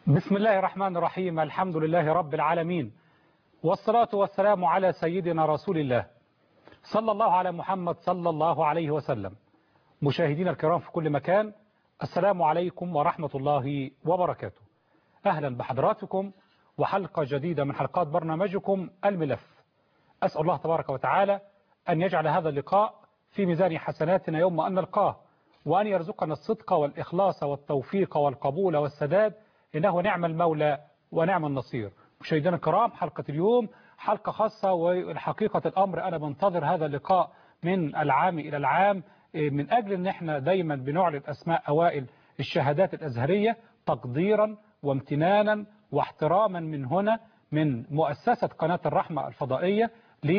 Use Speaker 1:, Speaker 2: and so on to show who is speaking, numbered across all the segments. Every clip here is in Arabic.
Speaker 1: بسم الله الرحمن الرحيم. الحمد لله رب العالمين، والصلاة والسلام على سيدنا رسول الله صلى الله على محمد صلى الله عليه وسلم. مشاهدينا الكرام في كل مكان، السلام عليكم ورحمة الله وبركاته. أهلا بحضراتكم وحلقة جديدة من حلقات برنامجكم الملف. أسأل الله تبارك وتعالى أن يجعل هذا اللقاء في ميزان حسناتنا يوم أن نلقاه، وأن يرزقنا الصدق والإخلاص والتوفيق والقبول والسداد، إنه نعم المولى ونعم النصير. مشاهدينا الكرام، حلقة اليوم حلقة خاصة، والحقيقة الأمر أنا بنتظر هذا اللقاء من العام إلى العام، من أجل أن احنا دايما بنعلن أسماء أوائل الشهادات الأزهرية تقديرا وامتنانا واحتراما من هنا من مؤسسة قناة الرحمة الفضائية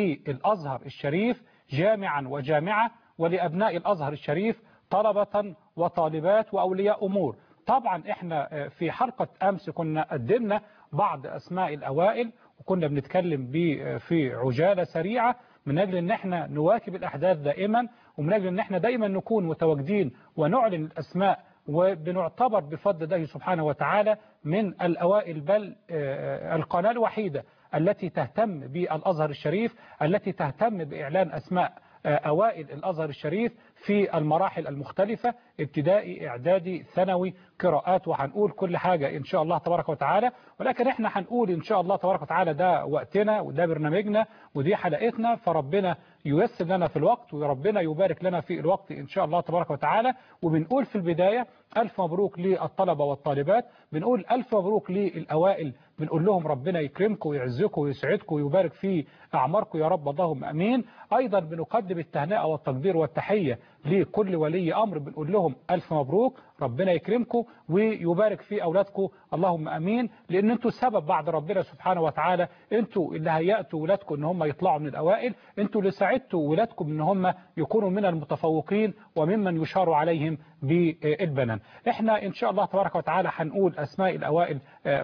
Speaker 1: للأزهر الشريف جامعا وجامعة، ولأبناء الأزهر الشريف طلبة وطالبات وأولياء أمور. طبعا احنا في حلقة أمس كنا قدمنا بعض أسماء الأوائل، وكنا بنتكلم في عجالة سريعة من أجل أن احنا نواكب الأحداث دائما، ومن أجل أن احنا دائما نكون متواجدين ونعلن الأسماء، وبنعتبر بفضل الله سبحانه وتعالى من الأوائل، بل القناة الوحيدة التي تهتم بالأزهر الشريف، التي تهتم بإعلان أسماء أوائل الأزهر الشريف في المراحل المختلفة، ابتدائي، إعدادي، ثانوي، قراءات، وهنقول كل حاجة إن شاء الله تبارك وتعالى. ولكن إحنا هنقول إن شاء الله تبارك وتعالى ده وقتنا وده برنامجنا ودي حلقتنا، فربنا ييسر لنا في الوقت وربنا يبارك لنا في الوقت إن شاء الله تبارك وتعالى. وبنقول في البداية ألف مبروك للطلبة والطالبات، بنقول ألف مبروك للأوائل، بنقول لهم ربنا يكرمكم ويعزكم ويسعدكم ويبارك في أعماركم يا رب، اللهم أمين. أيضا بنقدم التهنئة والتقدير والتحية لكل ولي أمر، بنقول لهم ألف مبروك، ربنا يكرمكم ويبارك في أولادكم اللهم أمين، لأن أنتوا السبب بعد ربنا سبحانه وتعالى، أنتوا اللي هيأتوا ولادكم أن هم يطلعوا من الأوائل، أنتوا اللي ساعدتوا ولادكم أن هم يكونوا من المتفوقين وممن يشار عليهم بالبنان. احنا إن شاء الله تبارك وتعالى هنقول أسماء الأوائل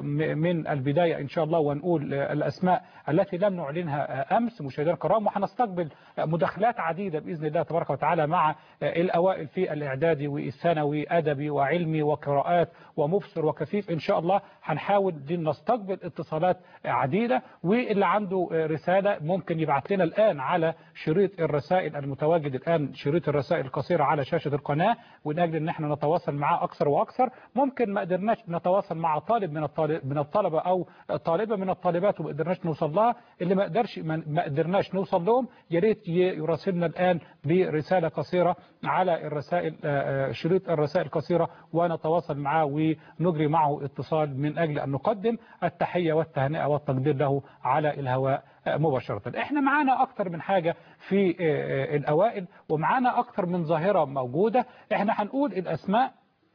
Speaker 1: من البداية إن شاء الله، ونقول الأسماء التي لم نعلنها أمس مشاهدينا الكرام، وهنستقبل مداخلات عديدة بإذن الله تبارك وتعالى مع الأوائل في الإعدادي والثانوي، أدبي وعلمي وقراءات ومبصر وكفيف. إن شاء الله هنحاول نستقبل اتصالات عديدة، واللي عنده رسالة ممكن يبعث لنا الآن على شريط الرسائل المتواجد الآن، شريط الرسائل القصيرة على شاشة القناة، ونأجل أن احنا نتواصل معاه أكثر وأكثر. ممكن ما قدرناش نتواصل مع طالب من الطلبة أو طالبة من الطالبات وما قدرناش نوصل لها، اللي ما قدرناش نوصل لهم يا ريت يراسلنا الآن برسالة قصيرة على الرسائل، شريط الرسائل القصيرة، ونتواصل معه ونجري معه اتصال من أجل أن نقدم التحية والتهنئة والتقدير له على الهواء مباشرة. احنا معانا أكتر من حاجة في الأوائل، ومعانا أكتر من ظاهرة موجودة. احنا هنقول الأسماء،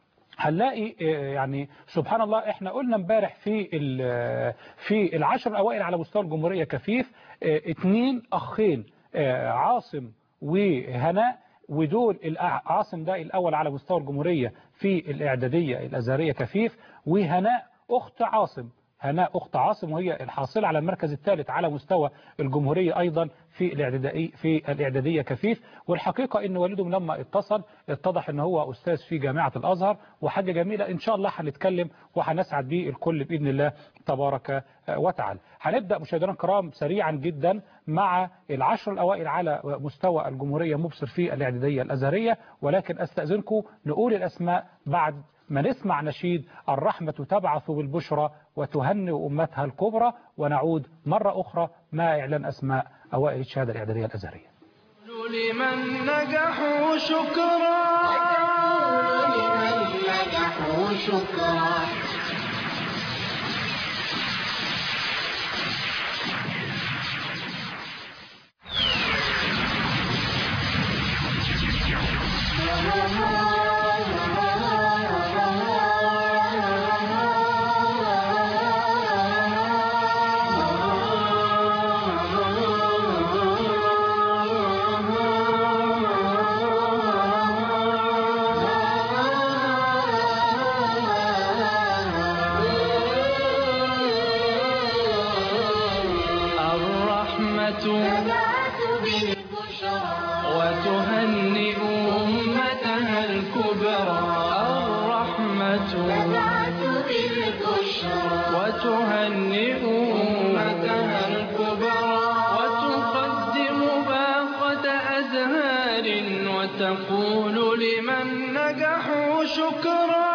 Speaker 1: هنلاقي يعني سبحان الله، احنا قلنا امبارح في العشر الأوائل على مستوى الجمهورية كفيف 2 أخين، عاصم وهناء، ودول عاصم ده الأول على مستوى الجمهورية في الإعدادية الأزهرية كفيف، وهناء أخت عاصم، هناء أخت عاصم، وهي الحاصلة على المركز الثالث على مستوى الجمهورية أيضا في الإعدادية كفيف. والحقيقة إن والدهم لما اتصل اتضح إن هو أستاذ في جامعة الأزهر، وحاجة جميلة إن شاء الله هنتكلم وهنسعد به الكل بإذن الله تبارك وتعالى. هنبدأ مشاهدينا الكرام سريعا جدا مع العشر الأوائل على مستوى الجمهورية مبصر في الإعدادية الأزهرية، ولكن أستأذنكم نقول الأسماء بعد ما نسمع نشيد الرحمة تبعث بالبشرى وتهنئ أمتها الكبرى، ونعود مرة أخرى مع إعلان أسماء أوائل الشهادة الإعدادية الأزهرية.
Speaker 2: لمن نجحوا شكرا، لمن نجحوا شكرا. وتهنئ أمتها الكبرى. الرحمة وتهنئ أمتها الكبرى وتقدم باقة أزهار وتقول لمن نجحوا شكرا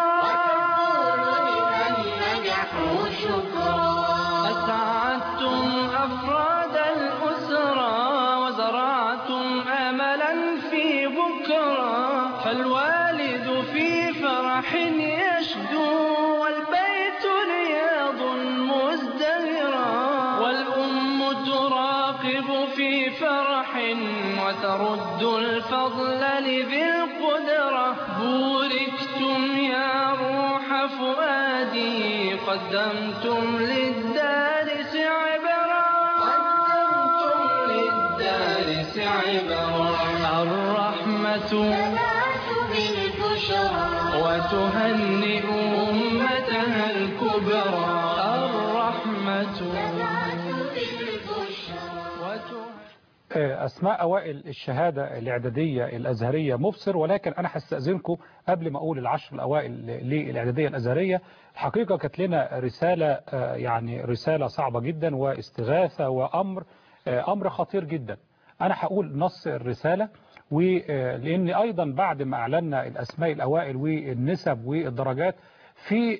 Speaker 2: أسعدتم أفراد الأسرة وزرعتم أملا في بكرة فالوالد في فرح يشدو والبيت رياض مزدهرا والأم تراقب في فرح وترد الفضل لذي القدرة بوركتم يا روح فؤادي قدمتم للدارس عبرا الرحمة وتهنئ أمتها الكبرى الرحمة
Speaker 1: أسماء أوائل الشهادة الإعدادية الأزهرية مبصر، ولكن أنا هستأذنكم قبل ما أقول العشر الأوائل للإعدادية الأزهرية. الحقيقة كانت لنا رسالة يعني رسالة صعبة جدا واستغاثة وأمر خطير جدا. أنا هقول نص الرسالة، ولأن أيضا بعد ما أعلنا الأسماء الأوائل والنسب والدرجات في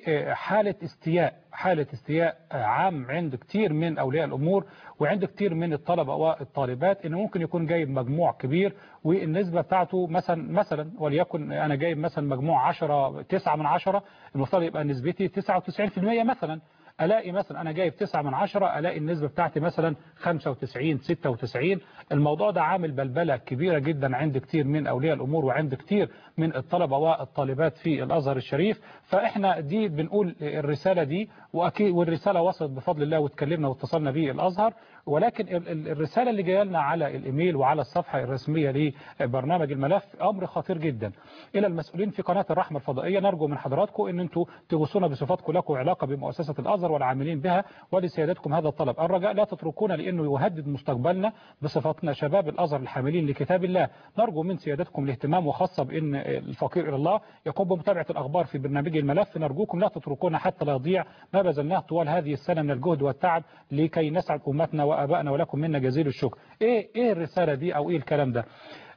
Speaker 1: حالة استياء عام عند كتير من أولياء الأمور وعند كتير من الطلبة والطالبات، إنه ممكن يكون جايب مجموع كبير والنسبة بتاعته مثلا وليكن أنا جايب مثلا مجموع 9 من 10، المفترض يبقى نسبتي 99% مثلا. ألاقي مثلا أنا جايب 9 من 10، ألاقي النسبة بتاعتي مثلا 95 96. الموضوع ده عامل بلبلة كبيرة جدا عند كتير من أولياء الأمور وعند كتير من الطلبة والطالبات في الأزهر الشريف. فإحنا دي بنقول الرسالة دي، وأكيد والرسالة وصلت بفضل الله واتكلمنا واتصلنا به الأزهر، ولكن الرسالة اللي جايه لنا على الإيميل وعلى الصفحة الرسمية لبرنامج الملف أمر خطير جدا. إلى المسؤولين في قناة الرحمة الفضائية، نرجو من حضراتكم أن أنتم تغوصونا بصفاتكم لكم علاقة بمؤسسة الأزهر والعاملين بها، ولسيادتكم هذا الطلب الرجاء لا تتركونا لأنه يهدد مستقبلنا بصفتنا شباب الأزهر الحاملين لكتاب الله. نرجو من سيادتكم الاهتمام، وخاصة بأن الفقير إلى الله يقوم بمتابعة الأخبار في برنامج الملف. نرجوكم لا تتركونا حتى لا يضيع ما بذلناه طوال هذه السنة من الجهد والتعب لكي نسعد أمتنا وآبائنا، ولكم منا جزيل الشكر. إيه الرسالة دي أو إيه الكلام ده؟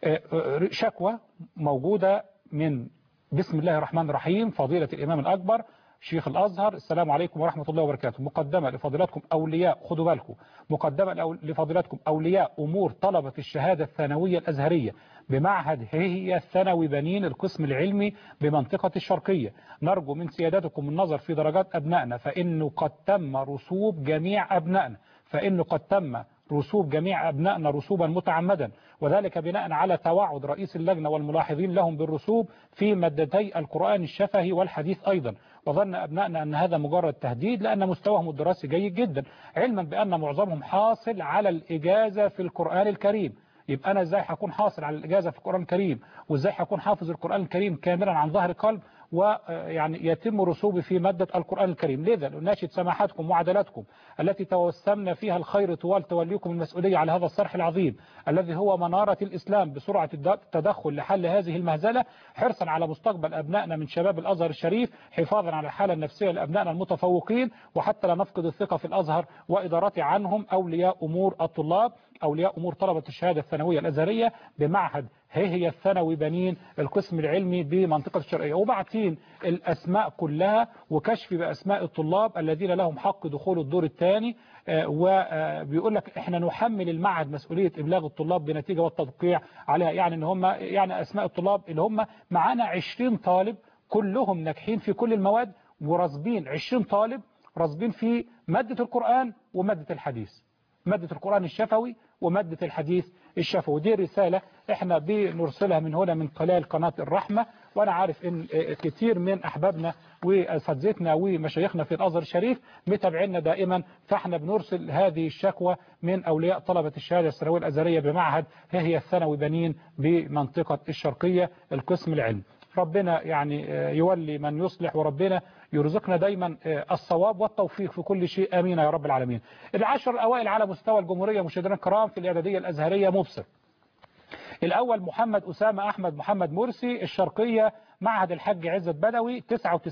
Speaker 1: شكوى موجودة من بسم الله الرحمن الرحيم فضيلة الإمام الأكبر شيخ الأزهر، السلام عليكم ورحمة الله وبركاته. مقدمة لفضيلتكم أولياء، خدوا بالكم، مقدمة لفضيلتكم أولياء أمور طلبة الشهادة الثانوية الأزهرية بمعهد هي الثانوي بنين القسم العلمي بمنطقة الشرقية. نرجو من سيادتكم النظر في درجات أبنائنا، فإنه قد تم رسوب جميع أبنائنا رسوبا متعمدا، وذلك بناء على توعد رئيس اللجنة والملاحظين لهم بالرسوب في مادتي القرآن الشفهي والحديث أيضا. وظن أبنائنا أن هذا مجرد تهديد لأن مستواهم الدراسي جيد جدا، علما بأن معظمهم حاصل على الإجازة في القرآن الكريم. يبقى أنا إزاي هكون حاصل على الإجازة في القرآن الكريم، وإزاي هكون حافظ القرآن الكريم كاملا عن ظهر قلب، ويعني يتم رسوبي في مادة القرآن الكريم؟ لذا نناشد سماحاتكم وعدلاتكم التي توسمنا فيها الخير طوال توليكم المسؤولية على هذا الصرح العظيم الذي هو منارة الإسلام بسرعة التدخل لحل هذه المهزلة، حرصا على مستقبل أبنائنا من شباب الأزهر الشريف، حفاظا على الحالة النفسية لأبنائنا المتفوقين، وحتى لا نفقد الثقة في الأزهر وإدارته عنهم أولياء أمور الطلاب، أولياء أمور طلبة الشهادة الثانوية الأزهرية بمعهد هي الثانوي بنين القسم العلمي بمنطقة الشرقية. وبعتين الأسماء كلها وكشف بأسماء الطلاب الذين لهم حق دخول الدور الثاني، وبيقول لك احنا نحمل المعهد مسؤولية إبلاغ الطلاب بنتيجة والتوقيع عليها. يعني ان هم يعني أسماء الطلاب اللي هم معانا 20 طالب كلهم ناجحين في كل المواد، ورصبين 20 طالب رصبين في مادة القرآن ومادة الحديث، مادة القرآن الشفوي ومادة الحديث الشفوي. دي رسالة احنا بنرسلها من هنا من خلال قناة الرحمة، وانا عارف ان كتير من احبابنا واساتذتنا ومشايخنا في الازهر الشريف متابعينا دائما، فاحنا بنرسل هذه الشكوى من اولياء طلبة الشهادة الثانوية الازهرية بمعهد هي الثانوي بنين بمنطقة الشرقية القسم العلمي. ربنا يعني يولي من يصلح، وربنا يرزقنا دايما الصواب والتوفيق في كل شيء، امين يا رب العالمين. العشر الاوائل على مستوى الجمهورية مشاهدينا الكرام في الاعدادية الازهرية مبصر. الأول محمد أسامة أحمد محمد مرسي، الشرقية معهد الحج عزت بدوي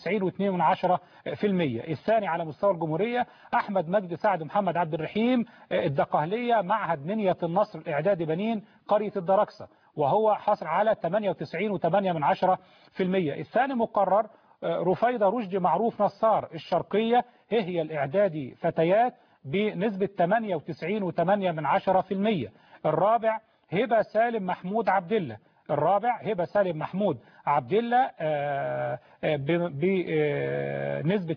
Speaker 1: 99.2%. الثاني على مستوى الجمهورية أحمد مجدي سعد محمد عبد الرحيم، الدقهلية معهد منية النصر الإعدادي بنين قرية الدركسة، وهو حصل على 98.8%. الثاني مقرر رفيدة رشدي معروف نصار، الشرقية هي الإعدادي فتيات بنسبة 98.8%. الرابع هبة سالم محمود عبد الله، الرابع هبة سالم محمود عبد الله بنسبة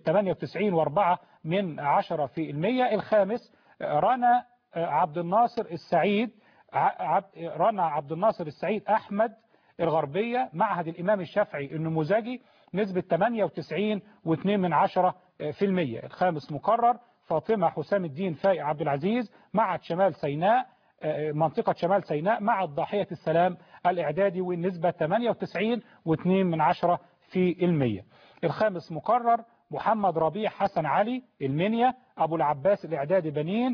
Speaker 1: 98.4%. الخامس رنا عبد الناصر السعيد، رنا عبد الناصر السعيد أحمد، الغربية معهد الإمام الشافعي النموذجي نسبة 98.2%. الخامس مقرر فاطمة حسام الدين فائق عبد العزيز، معهد شمال سيناء منطقة شمال سيناء مع ضاحية السلام الإعدادي والنسبة 98.2%. الخامس مقرر محمد ربيع حسن علي المنيا أبو العباس الإعدادي بنين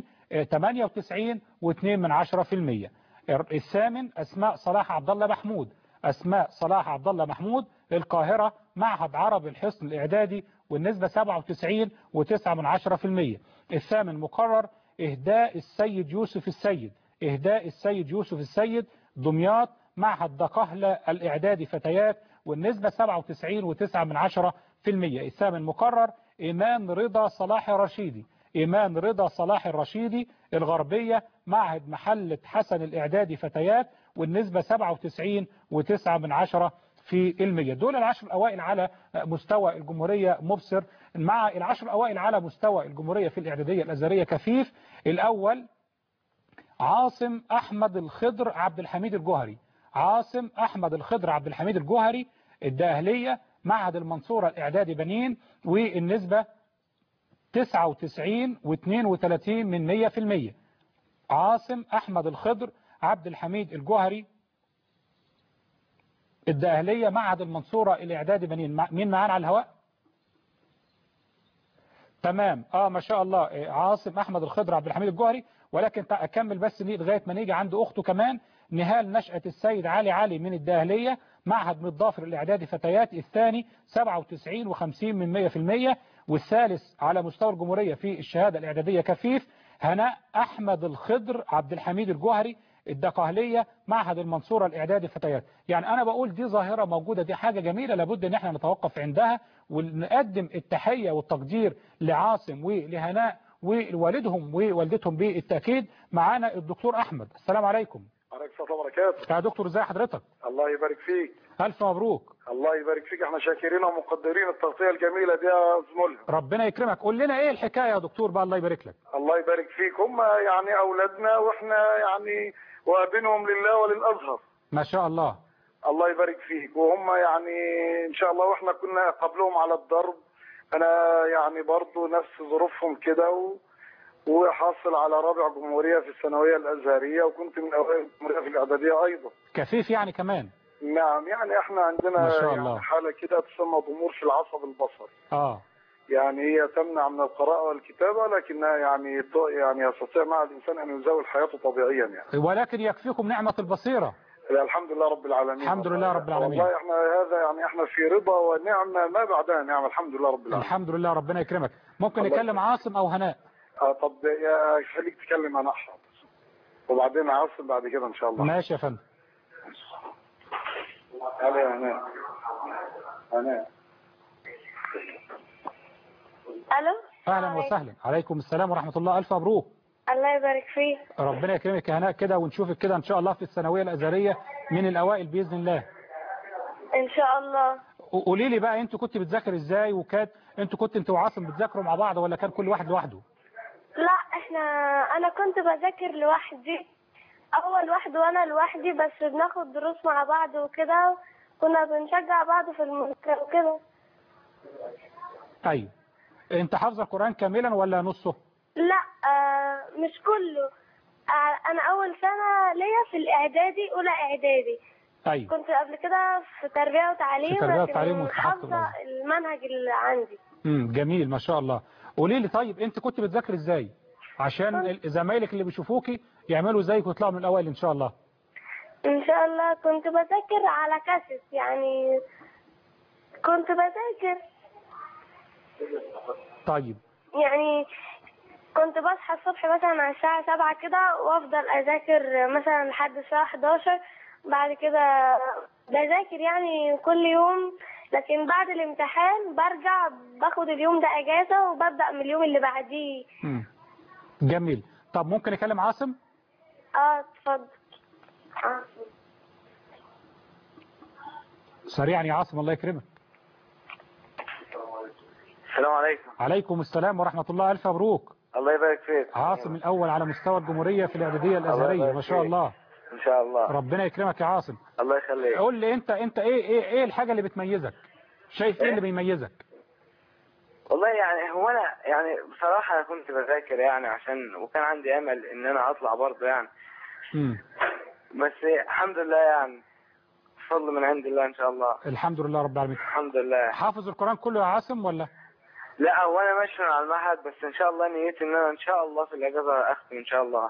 Speaker 1: 98.2%. الثامن أسماء صلاح عبد الله محمود، أسماء صلاح عبد الله محمود القاهرة معهد عرب الحصن الإعدادي والنسبة 97.9%. الثامن مقرر إهداء السيد يوسف السيد، إهداء السيد يوسف السيد دمياط معهد دقهلة الإعدادي فتيات والنسبة 97.9%. الثامن مقرر إيمان رضا صلاح الرشيدي، إيمان رضا صلاح الرشيدي الغربية معهد محلة حسن الإعدادي فتيات والنسبة 97.9%. دول العشر الأوائل على مستوى الجمهورية مبصر. مع العشر الأوائل على مستوى الجمهورية في الإعدادية الأزهرية كفيف، الأول عاصم أحمد الخضر عبد الحميد الجوهري، عاصم أحمد الخضر عبد الحميد الجوهري الدقهلية معهد المنصورة الإعدادي بنين والنسبة 99.32%. عاصم أحمد الخضر عبد الحميد الجوهري الدقهلية معهد المنصورة الإعدادي بنين. مين معانا على الهواء؟ تمام ما شاء الله عاصم أحمد الخضر عبد الحميد الجوهري. ولكن أكمل بس لغاية ما نيجي عند أخته كمان. نهال نشأة السيد علي من الدقهلية معهد متضافر الإعدادي فتيات الثاني 97.50%. والثالث على مستوى الجمهورية في الشهادة الإعدادية كفيف هناء أحمد الخضر عبد الحميد الجوهري الدقهلية معهد المنصورة الإعدادي فتيات. يعني أنا بقول دي ظاهرة موجودة، دي حاجة جميلة لابد ان احنا نتوقف عندها ونقدم التحية والتقدير لعاصم ولهناء ووالدهم ووالدتهم بالتأكيد. معانا الدكتور أحمد. السلام عليكم.
Speaker 3: عليكم السلام وبركاته.
Speaker 1: يا دكتور ازي حضرتك؟
Speaker 3: الله يبارك فيك.
Speaker 1: ألف مبروك.
Speaker 3: الله يبارك فيك، احنا شاكرين ومقدرين التغطية الجميلة دي يا زميلنا.
Speaker 1: ربنا يكرمك. قول لنا ايه الحكاية يا دكتور بقى الله يبارك لك.
Speaker 3: الله يبارك فيك، هم يعني أولادنا واحنا يعني وابنهم لله وللأزهر.
Speaker 1: ما شاء الله.
Speaker 3: الله يبارك فيك، وهم يعني إن شاء الله واحنا كنا قبلهم على الضرب. أنا يعني برضو نفس ظروفهم كده وحاصل على رابع جمهورية في الثانوية الأزهرية وكنت من أوائل الجمهورية في الإعدادية أيضا.
Speaker 1: كفيف يعني كمان؟
Speaker 3: نعم، يعني احنا عندنا
Speaker 1: ما شاء الله.
Speaker 3: يعني حالة كده تسمى ضمور في العصب البصري. يعني هي تمنع من القراءة والكتابة لكنها يعني يستطيع مع الإنسان أن يزاول حياته طبيعيا يعني.
Speaker 1: ولكن يكفيكم نعمة البصيرة.
Speaker 3: الحمد لله رب العالمين.
Speaker 1: الحمد لله رب العالمين.
Speaker 3: والله احنا هذا يعني احنا في رضا ونعمة ما بعدها نعمة. الحمد لله رب العالمين.
Speaker 1: الحمد لله ربنا يكرمك. ممكن نكلم عاصم أو هناء؟
Speaker 3: طب يا خليك تكلم هناء وبعدين عاصم بعد كده إن شاء الله.
Speaker 1: ماشي يا فندم.
Speaker 3: تعالى يا هناء. هناء.
Speaker 4: الو.
Speaker 1: اهلا وسهلا. عليكم السلام ورحمة الله. الف مبروك.
Speaker 4: الله يبارك فيك.
Speaker 1: ربنا يكرمك يا هناء كده ونشوفك كده ان شاء الله في الثانويه الازهريه من الاوائل باذن الله.
Speaker 4: ان شاء الله.
Speaker 1: قولي لي بقى انت كنت بتذاكر ازاي انت وعاصم بتذاكروا مع بعض ولا كان كل واحد لوحده؟
Speaker 4: لا انا كنت بذاكر لوحدي اول واحد وانا لوحدي، بس بناخد دروس مع بعض وكده كنا بنشجع بعض في المذاكره وكده.
Speaker 1: طيب انت حافظه القرآن كاملا ولا نصه؟
Speaker 4: لا مش كله. انا اول سنه ليا في الاعدادي، اولى اعدادي.
Speaker 1: طيب
Speaker 4: كنت قبل كده في تربيه وتعليم،
Speaker 1: في تربيه وتعليم
Speaker 4: حافظه المنهج اللي عندي.
Speaker 1: جميل ما شاء الله. قولي لي طيب انت كنت بتذاكر ازاي عشان زمايلك اللي بيشوفوكي يعملوا زيك ويطلعوا من الاوائل ان شاء الله؟
Speaker 4: إن شاء الله. كنت بذاكر على كاسيت، يعني كنت بذاكر
Speaker 1: طيب
Speaker 4: يعني كنت بصحى الصبح مثلا على الساعة 7 كده، وأفضل أذاكر مثلا لحد الساعة 11. بعد كده بذاكر يعني كل يوم، لكن بعد الامتحان برجع باخد اليوم ده أجازة وببدأ من اليوم اللي بعديه.
Speaker 1: جميل. طب ممكن أكلم عاصم؟
Speaker 4: اتفضل.
Speaker 1: سريعا يا عاصم، الله يكرمك.
Speaker 5: السلام عليكم.
Speaker 1: عليكم السلام ورحمة الله، ألف مبروك.
Speaker 5: الله يبارك فيك.
Speaker 1: عاصم الأول على مستوى الجمهورية في الإعدادية الأزهرية، ما شاء الله.
Speaker 5: إن شاء الله.
Speaker 1: ربنا يكرمك يا عاصم.
Speaker 5: الله يخليك.
Speaker 1: قول لي أنت إيه الحاجة اللي بتميزك؟ شايف إيه اللي بيميزك؟
Speaker 5: والله يعني هو أنا يعني بصراحة أنا كنت بذاكر يعني وكان عندي أمل إن أنا أطلع برضه يعني. بس الحمد لله يعني فضل من عند الله إن شاء الله.
Speaker 1: الحمد لله رب العالمين.
Speaker 5: الحمد لله.
Speaker 1: حافظ القرآن كله يا عاصم ولا؟
Speaker 5: لا هو أنا ماشي على المعهد، بس إن شاء الله نيتي إن أنا إن شاء الله في الأجازة أختم إن شاء الله.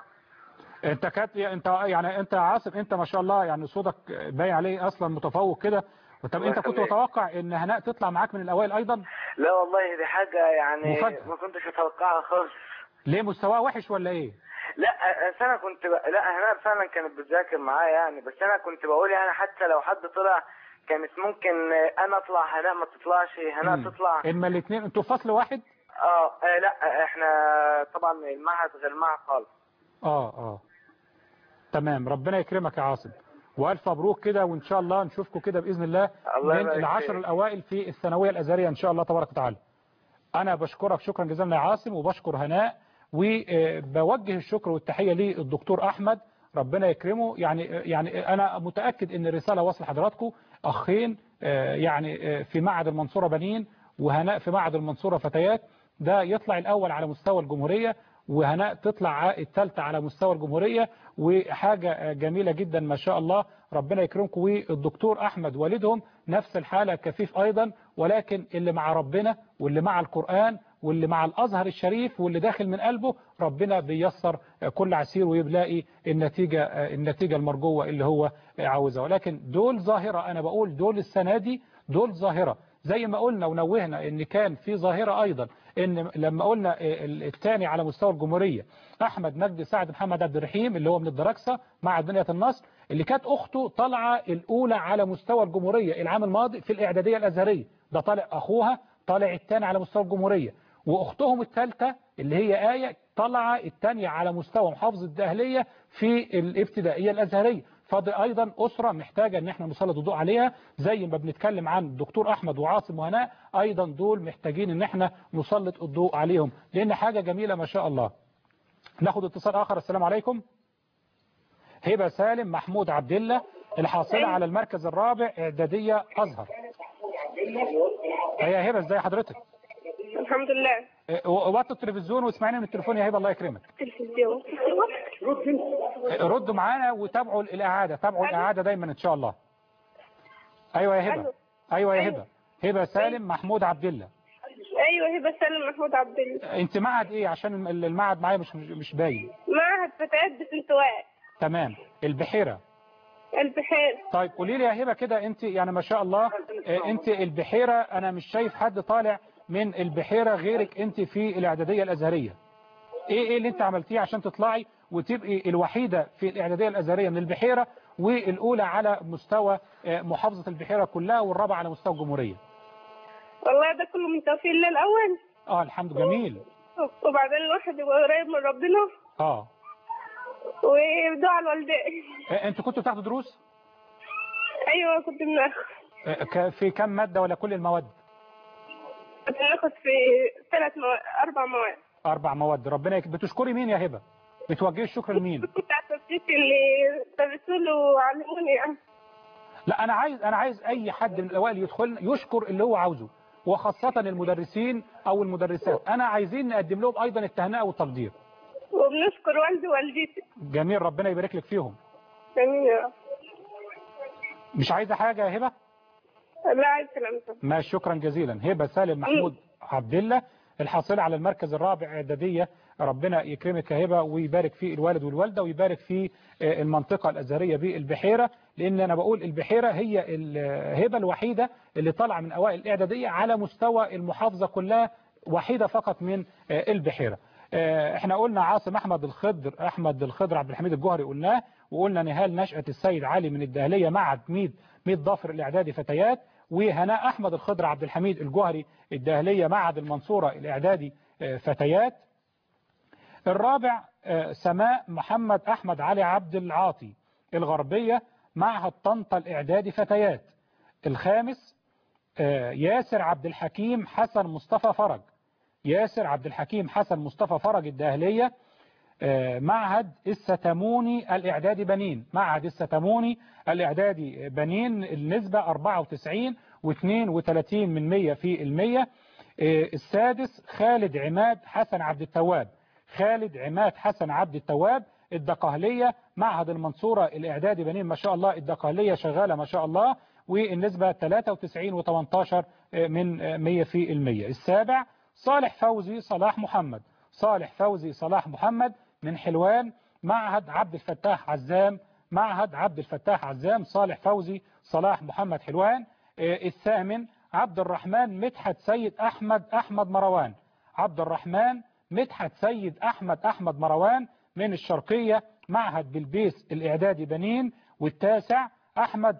Speaker 1: انت يا عاصم، انت ما شاء الله يعني صوتك باين عليه اصلا متفوق كده. طب انت كنت متوقع ان هناء تطلع معاك من الاوائل ايضا؟
Speaker 5: لا والله دي حاجة يعني
Speaker 1: مفاجأة.
Speaker 5: ما كنتش اتوقعها خالص.
Speaker 1: ليه، مستواه وحش ولا ايه؟
Speaker 5: لا انا لا هناء فعلا كانت بتذاكر معايا يعني، بس انا كنت بقول يعني حتى لو حد طلع كانت ممكن انا اطلع هناء ما تطلعش، هناء تطلع.
Speaker 1: اما الاثنين انتوا في فصل واحد؟
Speaker 5: لا احنا طبعا المعهد غير معهد خالص.
Speaker 1: تمام. ربنا يكرمك يا عاصم، والف مبروك كده، وان شاء الله نشوفكم كده باذن الله من العشر الاوائل في الثانويه الازهريه ان شاء الله تبارك وتعالى. انا بشكرك شكرا جزيلا يا عاصم، وبشكر هناء، وبوجه الشكر والتحيه للدكتور احمد، ربنا يكرمه. يعني انا متاكد ان الرساله وصل حضراتكم. اخين يعني في معهد المنصوره بنين، وهناء في معهد المنصوره فتيات، ده يطلع الاول على مستوى الجمهوريه، وهناء تطلع الثالثه على مستوى الجمهوريه، وحاجه جميله جدا ما شاء الله. ربنا يكرمكم. والدكتور احمد والدهم نفس الحاله، كفيف ايضا، ولكن اللي مع ربنا واللي مع القرآن واللي مع الازهر الشريف واللي داخل من قلبه، ربنا بيسر كل عسير ويلاقي النتيجه المرجوه اللي هو عاوزها. ولكن دول ظاهره، انا بقول دول السنه دي دول ظاهره، زي ما قلنا ونوهنا ان كان في ظاهره ايضا، ان لما قلنا الثاني على مستوى الجمهوريه احمد مجدي سعد محمد عبد الرحيم اللي هو من الدركسه مع بنية النصر، اللي كانت اخته طالعه الاولى على مستوى الجمهوريه العام الماضي في الاعداديه الازهريه، ده طالع اخوها طالع الثاني على مستوى الجمهوريه، واختهم الثالثه اللي هي آية طالعه الثانيه على مستوى محافظه الدقهليه في الابتدائيه الازهريه. فده ايضا اسره محتاجه ان احنا نسلط الضوء عليها، زي ما بنتكلم عن الدكتور احمد وعاصم وهناء، ايضا دول محتاجين ان احنا نسلط الضوء عليهم، لان حاجه جميله ما شاء الله. ناخد اتصال اخر. السلام عليكم. هبه سالم محمود عبد الله، الحاصله على المركز الرابع اعداديه ازهر. يا هبه ازي حضرتك؟
Speaker 4: الحمد لله.
Speaker 1: وطوا التلفزيون واسمعيني من التليفون يا هبه، الله يكرمك.
Speaker 4: التلفزيون
Speaker 1: ردوا معانا وتابعوا الاعاده، تابعوا الاعاده دايما ان شاء الله. ايوه يا هبه. ايوه يا هبه. هبه سالم محمود عبد الله.
Speaker 4: ايوه هبه سالم محمود عبد الله.
Speaker 1: انت معهد ايه؟ عشان المعهد معايا مش باين.
Speaker 4: معهد فتيات بسنتوات.
Speaker 1: تمام. البحيره.
Speaker 4: البحيره.
Speaker 1: طيب قولي لي يا هبه كده، انت يعني ما شاء الله انت البحيره، انا مش شايف حد طالع من البحيره غيرك انت في الاعداديه الازهريه. ايه اللي انت عملتيه عشان تطلعي وتبقي الوحيده في الاعداديه الازهريه من البحيره، والاولى على مستوى محافظه البحيره كلها، والرابعه على مستوى الجمهوريه؟
Speaker 4: والله ده كله من توفيق الله الاول.
Speaker 1: الحمد جميل.
Speaker 4: وبعدين الواحد يبقى قريب من ربنا. ودعاء الوالدين.
Speaker 1: انتوا كنتوا بتاخدوا دروس؟
Speaker 4: ايوه كنت بناخد.
Speaker 1: في كم ماده ولا كل المواد؟
Speaker 4: كنت بناخد في 4 مواد.
Speaker 1: 4 مواد. ربنا بتشكري مين يا هبه؟ بتوجهي الشكر لمين؟
Speaker 4: بتاع التدريس اللي درسوا له وعلموني يعني.
Speaker 1: لا انا عايز اي حد من الاوائل يدخل يشكر اللي هو عاوزه، وخاصه المدرسين او المدرسات، انا عايزين نقدم لهم ايضا التهنئه والتقدير.
Speaker 4: وبنشكر والدي ووالدتي.
Speaker 1: جميل، ربنا يبارك لك فيهم.
Speaker 4: امين يا رب.
Speaker 1: مش عايزه حاجه يا هبه؟
Speaker 4: لا عايز كلامك.
Speaker 1: ماشي، شكرا جزيلا. هبه سالم محمود عبد الله، الحاصله على المركز الرابع اعداديه ربنا يكرمك يا هبة ويبارك في الوالد والوالدة ويبارك في المنطقة الأزهرية بالبحيرة، لأن أنا بقول البحيرة هي الهبة الوحيدة اللي طالعة من أوائل الإعدادية على مستوى المحافظة كلها، وحيدة فقط من البحيرة. احنا قلنا عاصم أحمد الخضر عبد الحميد الجوهري قلناه، وقلنا نهال نشأة السيد علي من الدهلية معهد 100 ضافر الإعدادي فتيات، وهناء أحمد الخضر عبد الحميد الجوهري الدهلية معهد المنصورة الإعدادي فتيات. الرابع سماء محمد أحمد علي عبد العاطي الغربية معهد طنطا الإعدادي فتيات. الخامس ياسر عبد الحكيم حسن مصطفى فرج الدهلية معهد الستموني الإعدادي بنين، النسبة 94 و32 من 100%. السادس خالد عماد حسن عبد التواب الدقهلية معهد المنصورة الإعدادي بنين، ما شاء الله الدقهلية شغالة ما شاء الله، والنسبة 93 و18 من 100%. السابع صالح فوزي صلاح محمد من حلوان معهد عبد الفتاح عزام صالح فوزي صلاح محمد حلوان. الثامن عبد الرحمن مدحت سيد أحمد مروان من الشرقية معهد بلبيس الإعدادي بنين. والتاسع أحمد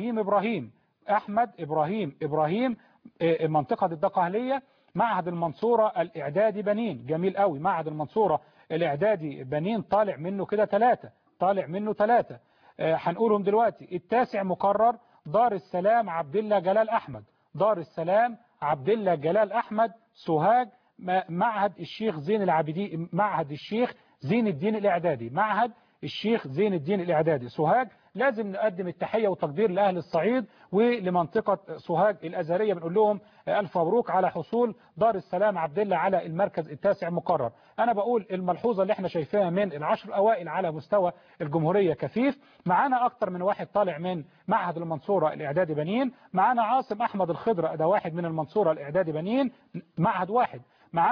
Speaker 1: إبراهيم منطقة الدقهلية معهد المنصورة الإعدادي بنين. جميل قوي، معهد المنصورة الإعدادي بنين طالع منه 3 هنقولهم دلوقتي. التاسع مقرر دار السلام عبد الله جلال أحمد سوهاج معهد الشيخ زين الدين الإعدادي سوهاج. لازم نقدم التحية والتقدير لأهل الصعيد ولمنطقة سوهاج الأزهرية، بنقول لهم ألف مبروك على حصول دار السلام عبد الله على المركز التاسع مقرر. أنا بقول الملحوظة اللي احنا شايفاها من العشر الأوائل على مستوى الجمهورية كفيف. معانا أكتر من واحد طالع من معهد المنصورة الإعدادي بنين. معانا عاصم أحمد الخضر ده واحد من المنصورة الإعدادي بنين معهد واحد.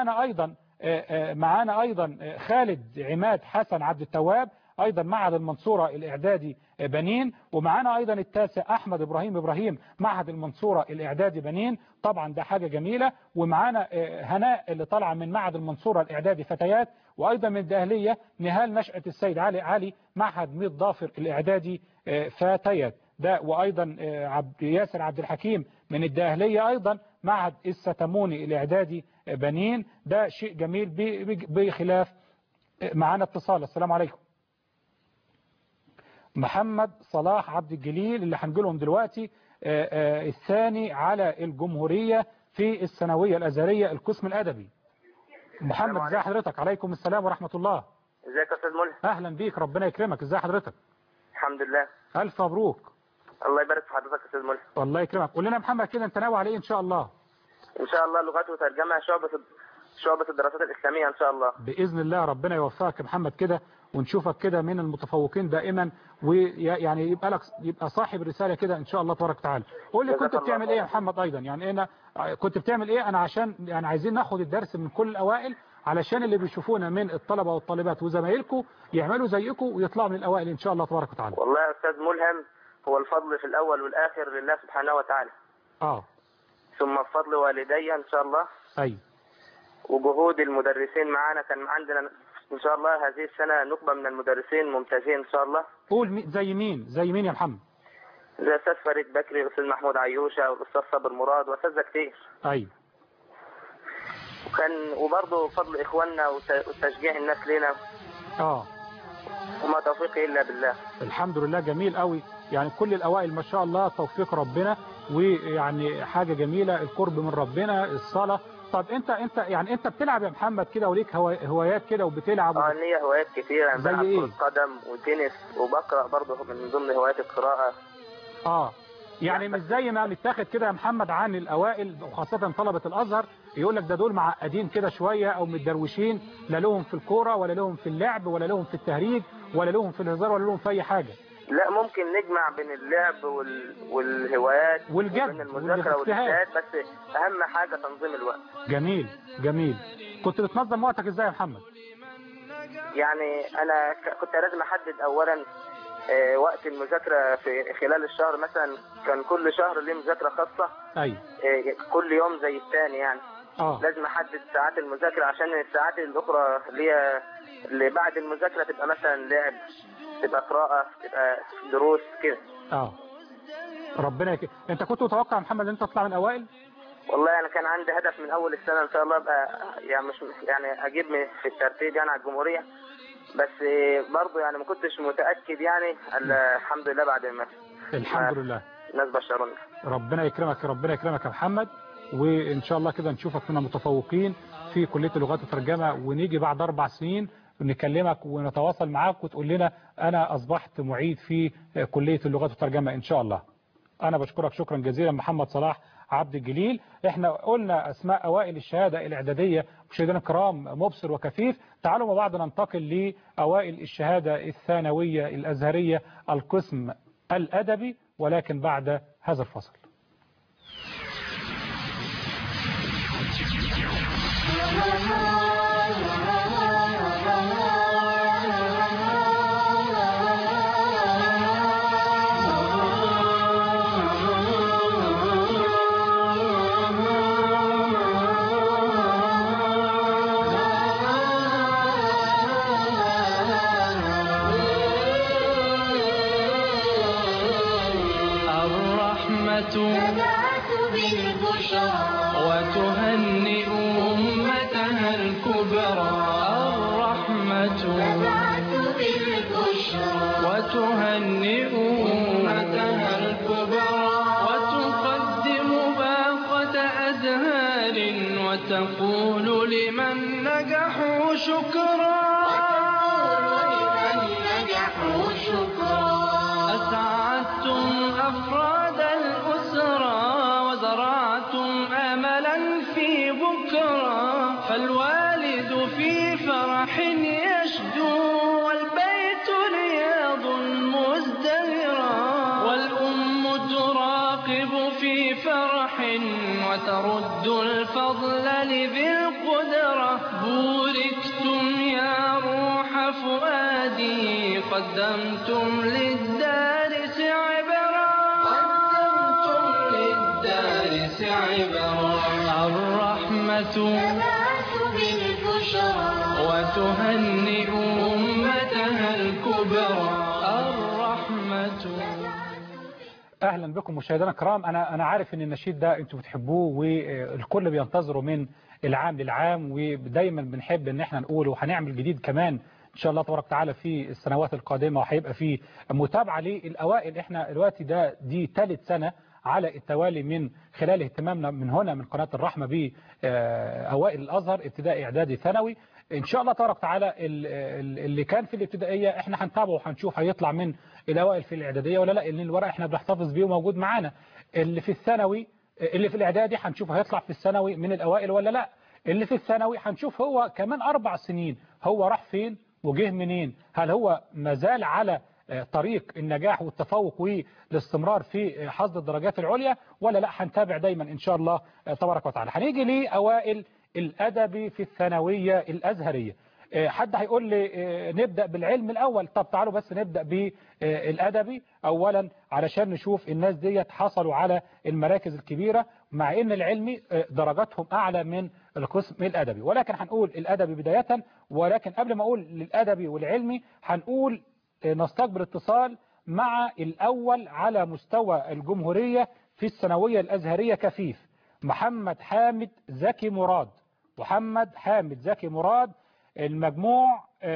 Speaker 1: معانا أيضا خالد عماد حسن عبد التواب أيضا معهد المنصورة الإعدادي بنين. ومعانا أيضا التاسع أحمد إبراهيم معهد المنصورة الإعدادي بنين، طبعا ده حاجة جميلة. ومعانا هناء اللي طالعة من معهد المنصورة الإعدادي فتيات. وأيضا من الدهلية نهال نشأة السيد علي معهد 100 ضافر الإعدادي فتيات ده. وأيضا ياسر عبد الحكيم من الدهلية أيضا معهد الستموني الإعدادي بنين. ده شيء جميل بخلاف. معانا اتصال. السلام عليكم. محمد صلاح عبد الجليل اللي هنقولهم دلوقتي الثاني على الجمهورية في الثانوية الأزهرية القسم الأدبي. محمد ازي حضرتك؟ عليكم السلام ورحمة الله.
Speaker 6: ازيك يا استاذ ملهم؟
Speaker 1: اهلا بيك، ربنا يكرمك. ازي حضرتك؟
Speaker 6: الحمد لله.
Speaker 1: الف مبروك.
Speaker 6: الله يبارك في حضرتك يا استاذ ملهم.
Speaker 1: الله يكرمك. قول لنا يا محمد كده انت ناوي على ايه ان شاء الله؟
Speaker 6: ان شاء الله لغات وترجمة شعبة الدراسات الإسلامية ان شاء الله.
Speaker 1: بإذن الله ربنا يوفقك يا محمد كده، ونشوفك كده من المتفوقين دائما، ويعني يبقى صاحب رسالة كده ان شاء الله تبارك وتعالى. قول لي كنت بتعمل ايه يا محمد ايضا؟ يعني انا كنت بتعمل ايه؟ انا عشان يعني عايزين ناخد الدرس من كل الاوائل علشان اللي بيشوفونا من الطلبة والطالبات وزمايلكم يعملوا زيكم ويطلعوا من الاوائل ان شاء الله تبارك وتعالى.
Speaker 6: والله يا استاذ ملهم هو الفضل في الاول والاخر لله سبحانه وتعالى. ثم بفضل والدي ان شاء الله.
Speaker 1: ايوه.
Speaker 6: وجهود المدرسين معانا، كان عندنا ان شاء الله هذه السنة نخبة من المدرسين ممتازين ان شاء الله.
Speaker 1: قول زي مين يا محمد؟
Speaker 6: زي الاستاذ فريد بكري والاستاذ محمود عيوشة والاستاذ صابر مراد واساتذة كتير.
Speaker 1: ايوه.
Speaker 6: وبرضه فضل اخواننا وتشجيع الناس لنا. وما توفيقي الا بالله.
Speaker 1: الحمد لله. جميل قوي، يعني كل الاوائل ما شاء الله توفيق ربنا، ويعني حاجة جميلة القرب من ربنا الصلاة. طب انت بتلعب يا محمد كده وليك هوايات كده وبتلعب؟
Speaker 6: ليا هوايات كتير. انا بلعب
Speaker 1: كرة
Speaker 6: قدم وتنس وبقرا برضه من ضمن هوايات القراءة.
Speaker 1: يعني مش زي ما متاخد كده يا محمد عن الاوائل وخاصة طلبة الازهر، يقول لك ده دول معقدين كده شوية او متدروشين، لا لهم في الكورة ولا لهم في اللعب ولا لهم في التهريج ولا لهم في الهزار ولا لهم في اي حاجة.
Speaker 6: لا، ممكن نجمع بين اللعب والهوايات
Speaker 1: والجد
Speaker 6: وبين المذاكرة والاجتهاد، بس اهم حاجة تنظيم الوقت.
Speaker 1: جميل. كنت بتنظم وقتك ازاي يا محمد؟
Speaker 6: يعني أنا كنت لازم أحدد أولا وقت المذاكرة في خلال الشهر، مثلا كان كل شهر ليه مذاكرة خاصة.
Speaker 1: أيوة.
Speaker 6: كل يوم زي الثاني يعني. لازم أحدد ساعات المذاكرة عشان الساعات الأخرى اللي بعد المذاكرة تبقى مثلا لعب، تبقى قراءة، تبقى دروس كده.
Speaker 1: ربنا أنت كنت متوقع محمد أن أنت تطلع من الأوائل؟
Speaker 6: والله أنا كان عندي هدف من أول السنة إن شاء الله أبقى يعني مش يعني أجيب في الترتيب يعني على الجمهورية، بس برضه يعني ما كنتش متأكد يعني. الحمد لله بعد ما
Speaker 1: الحمد لله
Speaker 6: الناس بشرنا.
Speaker 1: ربنا يكرمك يا محمد، وإن شاء الله كده نشوفك من المتفوقين في كلية اللغات والترجمة، ونيجي بعد 4 سنين نكلمك ونتواصل معاك وتقول لنا أنا أصبحت معيد في كلية اللغات والترجمة إن شاء الله. أنا بشكرك شكرا جزيلا محمد صلاح عبد الجليل. احنا قلنا أسماء أوائل الشهادة الإعدادية مشاهدينا الكرام مبصر وكفيف. تعالوا مع بعض ننتقل لأوائل الشهادة الثانوية الأزهرية القسم الأدبي، ولكن بعد هذا الفصل.
Speaker 2: تبعث بالبشرى وتهنئ أمتها الكبرى. الرحمة تبعث بالبشرى وتهنئ أمتها الكبرى، وتقدم باقة أزهار وتقول لمن نجحوا شكرا. أسعدتم أفراد الأسرة وزرعتم أملا في بكرة، فالوالد في فرح يشدو والبيت رياض مزدهرا، والأم تراقب في فرح وترد الفضل لذي القدرة. بوركتم يا روح فؤادي قدمتم للدارس عبرا. الرحمة تبعث بالبشرى وتهنئ أمتها الكبرى. الرحمة.
Speaker 1: اهلا بكم مشاهدينا الكرام. انا عارف ان النشيد ده انتوا بتحبوه والكل بينتظره من العام للعام، ودايما بنحب ان احنا نقوله، وهنعمل جديد كمان ان شاء الله تبارك وتعالى في السنوات القادمه، وهيبقى في متابعه للاوائل. احنا دلوقتي دي ثالث سنه على التوالي من خلال اهتمامنا من هنا من قناه الرحمه باوائل الازهر ابتدائي اعدادي ثانوي. ان شاء الله تبارك وتعالى اللي كان في الابتدائيه احنا هنتابعه وهنشوف هيطلع من الاوائل في الاعداديه ولا لا، لان الورق احنا بنحتفظ بيه وموجود معانا. اللي في الثانوي اللي في الاعدادي هنشوف هيطلع في الثانوي من الاوائل ولا لا. اللي في الثانوي هنشوف هو كمان 4 سنين هو راح فين وجه منين، هل هو مازال على طريق النجاح والتفوق والاستمرار في حصد الدرجات العليا ولا لا. هنتابع دايما ان شاء الله تبارك وتعالى. هنيجي لاوائل الادبي في الثانويه الازهريه. حد هيقول لي نبدأ بالعلم الأول. طب تعالوا بس نبدأ بالأدبي أولا علشان نشوف الناس ديت حصلوا على المراكز الكبيرة، مع ان العلمي درجاتهم أعلى من القسم الأدبي. ولكن هنقول الأدبي بداية، ولكن قبل ما أقول للأدبي والعلمي هنقول نستقبل اتصال مع الأول على مستوى الجمهورية في الثانوية الأزهرية كفيف، محمد حامد زكي مراد. محمد حامد زكي مراد المجموع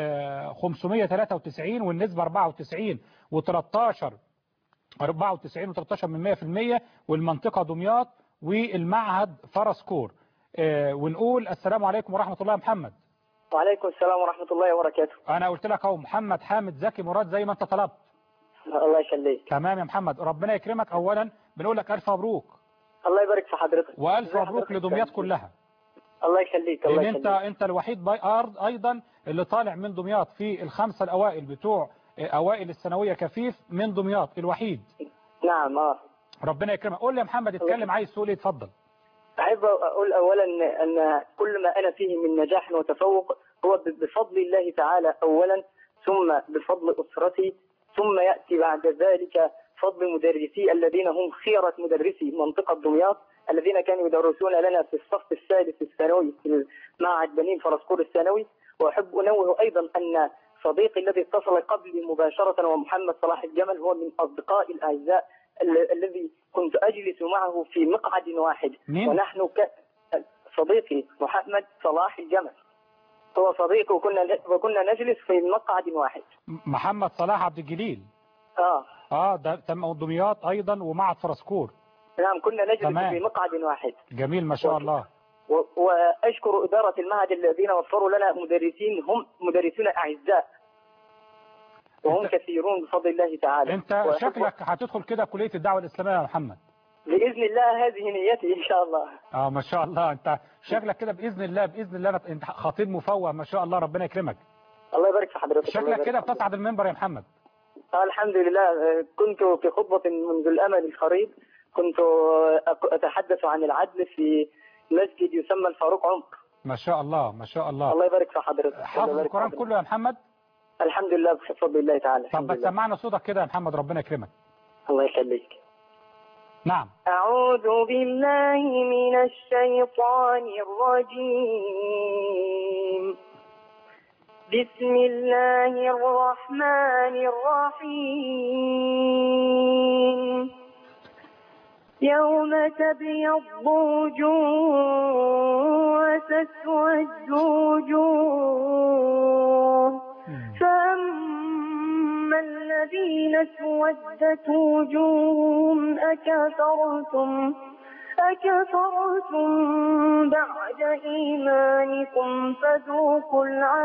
Speaker 1: 593 والنسبة 94 و13 من 100%، والمنطقة دمياط، والمعهد فرسكور. ونقول السلام عليكم ورحمة الله يا محمد.
Speaker 7: وعليكم السلام ورحمة الله وبركاته.
Speaker 1: أنا قلت لك أهو محمد حامد زكي مراد زي ما أنت طلبت.
Speaker 7: الله يخليك.
Speaker 1: تمام يا محمد، ربنا يكرمك. أولا بنقول لك ألف مبروك.
Speaker 7: الله يبارك في حضرتك.
Speaker 1: وألف مبروك لدمياط كلها.
Speaker 7: الله يخليك. الله يخليك.
Speaker 1: انت الوحيد ايضا اللي طالع من دمياط في الخمسه الاوائل بتوع اوائل الثانويه كفيف من دمياط الوحيد.
Speaker 7: نعم.
Speaker 1: ربنا يكرمك. قول لي يا محمد اتكلم، عايز تقول ايه؟ اتفضل.
Speaker 7: احب اقول اولا ان كل ما انا فيه من نجاح وتفوق هو بفضل الله تعالى أولا، ثم بفضل أسرتي، ثم يأتي بعد ذلك فضل مدرسي الذين هم خيرة مدرسي منطقة دمياط، الذين كانوا يدرسون لنا في الصف الثالث الثانوي في معهد بنين فرسكور الثانوي. وأحب أنوه أيضا أن صديقي الذي اتصل قبلي مباشرة ومحمد صلاح الجمل هو من أصدقائي الأعزاء الذي كنت أجلس معه في مقعد واحد. ونحن صديقي محمد صلاح الجمل هو صديقي، وكنا نجلس في مقعد واحد.
Speaker 1: محمد صلاح عبد الجليل. ده دمياط أيضا ومعهد فرسكور.
Speaker 7: نعم، كنا نجلس في مقعد واحد.
Speaker 1: جميل ما شاء الله.
Speaker 7: وأشكر إدارة المعهد الذين وفروا لنا مدرسين هم مدرسون أعزاء، وهم كثيرون بفضل الله تعالى.
Speaker 1: أنت شكلك هتدخل كده كلية الدعوة الإسلامية يا محمد.
Speaker 7: بإذن الله هذه نيتي إن شاء الله.
Speaker 1: ما شاء الله، أنت شكلك كده بإذن الله أنت خطيب مفوه ما شاء الله، ربنا يكرمك.
Speaker 7: الله يبارك في حضرتك.
Speaker 1: شكلك كده بتصعد المنبر يا محمد.
Speaker 7: الحمد لله، كنت في خطبة منذ الأمل القريب كنت أتحدث عن العدل في مسجد يسمى الفاروق عمر.
Speaker 1: ما شاء الله ما شاء الله.
Speaker 7: الله يبارك في حضرتك.
Speaker 1: حافظ القرآن كله يا محمد؟
Speaker 7: الحمد لله بفضل الله تعالى.
Speaker 1: طب بس سمعنا صوتك كده يا محمد، ربنا يكرمك.
Speaker 7: الله يخليك.
Speaker 1: نعم.
Speaker 8: أعوذ بالله من الشيطان الرجيم. بسم الله الرحمن الرحيم. يوم تبيض وجوه وتسود وجوه، فأما الذين اسودت وجوههم أكفرتم بعد إيمانكم فذوقوا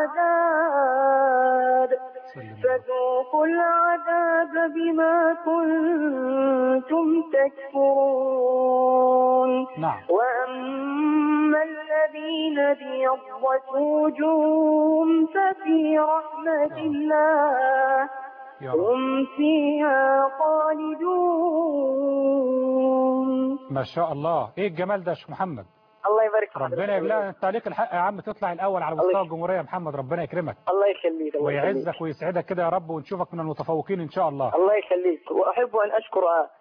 Speaker 8: العذاب بما كنتم تكفرون. وأما الذين ابيضت وجوههم ففي رحمة الله هم فيها خالدون.
Speaker 1: ما شاء الله، ايه الجمال ده يا شيخ محمد.
Speaker 7: الله يبارك فيك.
Speaker 1: ربنا يبارك. انت عليك الحق يا عم تطلع الاول على مستوى الجمهوريه يا محمد، ربنا يكرمك.
Speaker 7: الله يخليك.
Speaker 1: ويعزك ويسعدك كده يا رب، ونشوفك من المتفوقين ان شاء الله.
Speaker 7: الله يخليك. واحب ان اشكر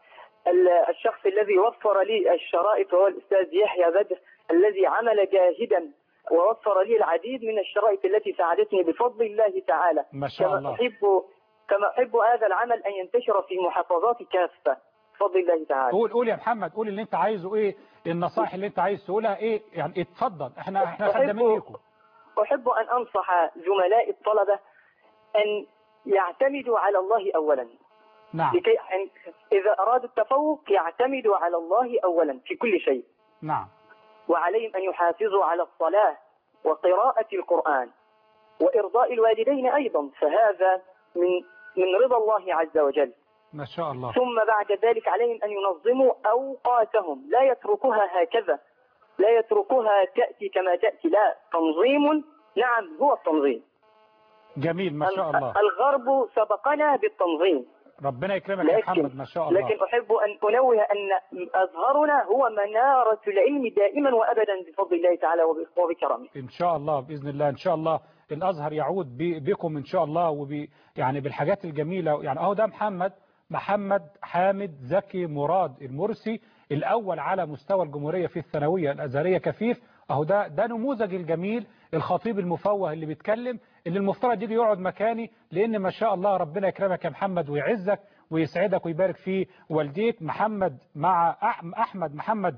Speaker 7: الشخص الذي وفر لي الشرائط وهو الاستاذ يحيى بدر، الذي عمل جاهدا ووفر لي العديد من الشرائط التي ساعدتني بفضل الله تعالى.
Speaker 1: ما شاء الله.
Speaker 7: كما أحب هذا العمل أن ينتشر في محافظات كافة بفضل الله تعالى.
Speaker 1: قول يا محمد، قول اللي انت عايزه، ايه النصائح اللي انت عايز تقولها، ايه يعني اتفضل، احنا خدامين لكم.
Speaker 7: أحب أن أنصح زملاء الطلبة أن يعتمدوا على الله أولا.
Speaker 1: نعم.
Speaker 7: لكي إذا أرادوا التفوق يعتمدوا على الله أولا في كل شيء.
Speaker 1: نعم.
Speaker 7: وعليهم أن يحافظوا على الصلاة وقراءة القرآن وإرضاء الوالدين أيضا، فهذا من رضا الله عز وجل.
Speaker 1: ما شاء الله.
Speaker 7: ثم بعد ذلك عليهم أن ينظموا أوقاتهم، لا يتركوها هكذا، لا يتركوها تأتي كما تأتي، لا، تنظيم. نعم، هو التنظيم.
Speaker 1: جميل ما شاء الله.
Speaker 7: الغرب سبقنا بالتنظيم.
Speaker 1: ربنا يكرمك يا محمد ما شاء الله.
Speaker 7: لكن أحب أن أنوه أن أزهرنا هو منارة العلم دائما وأبدا بفضل الله تعالى وبكرمه.
Speaker 1: إن شاء الله بإذن الله، إن شاء الله الأزهر يعود بكم إن شاء الله يعني بالحاجات الجميلة. يعني أهو ده محمد حامد زكي مراد المرسي، الأول على مستوى الجمهورية في الثانوية الأزهرية كفيف. أهو ده نموذج الجميل، الخطيب المفوه اللي بيتكلم، اللي المفترض يجي يقعد مكاني، لأن ما شاء الله ربنا يكرمك يا محمد ويعزك ويسعدك ويبارك في والديك. محمد مع أحمد محمد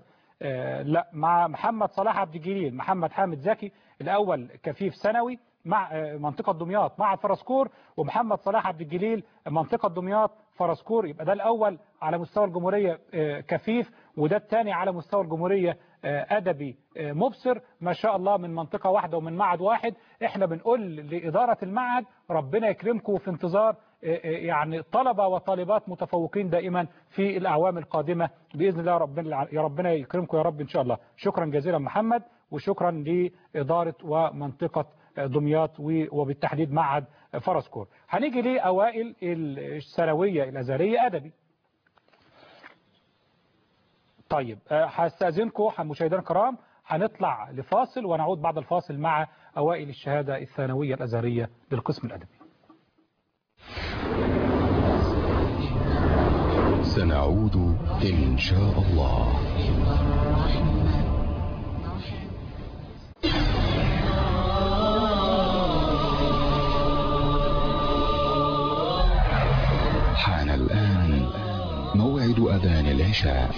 Speaker 1: مع محمد صلاح عبد الجليل، محمد حامد زكي الأول كفيف ثانوي مع منطقة دمياط مع فرسكور، ومحمد صلاح عبد الجليل منطقة دمياط فرسكور. يبقى ده الأول على مستوى الجمهورية كفيف، وده الثاني على مستوى الجمهورية أدبي مبصر. ما شاء الله من منطقة واحدة ومن معهد واحد. احنا بنقول لإدارة المعهد ربنا يكرمكم في انتظار يعني طلبة وطالبات متفوقين دائما في الأعوام القادمة بإذن الله. ربنا يكرمكم يا رب إن شاء الله. شكرا جزيلا محمد، وشكرا لإدارة ومنطقة دمياط وبالتحديد معهد فرسكور. هنيجي لأوائل الثانوية الأزهرية أدبي. طيب هستأذنكم مشاهدينا الكرام، هنطلع لفاصل ونعود بعد الفاصل مع أوائل الشهادة الثانوية الأزهرية للقسم الأدبي.
Speaker 9: سنعود إن شاء الله. حان الآن موعد أذان العشاء.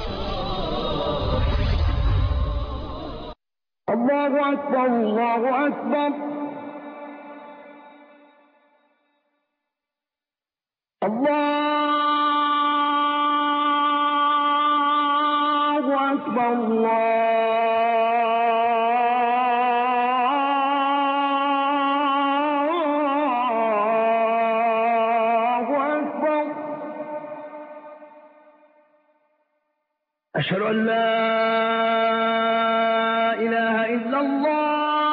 Speaker 10: الله أكبر الله أكبر الله أكبر الله أكبر. أشهد أن لا إله إلا الله.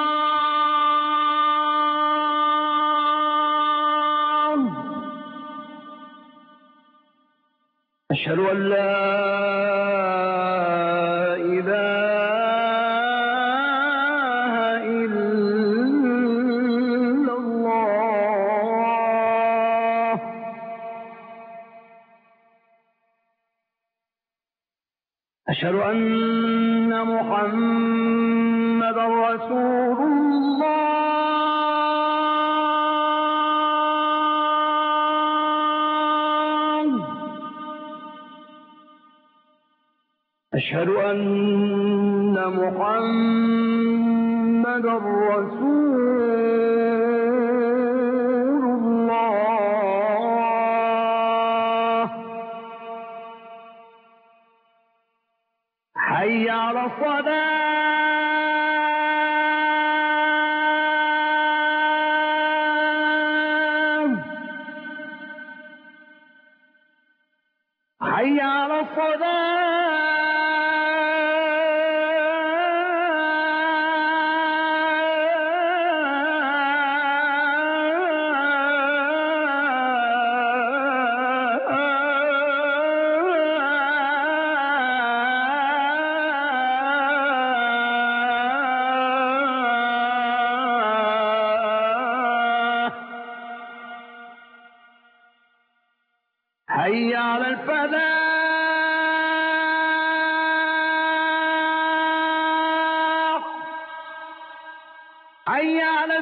Speaker 10: أشهد أن لا إله إلا الله. أشهد أن محمدا رسول الله. أشهد أن محمدا رسول الله. حي على الصلاة. حي على حي على الفلاح. حي على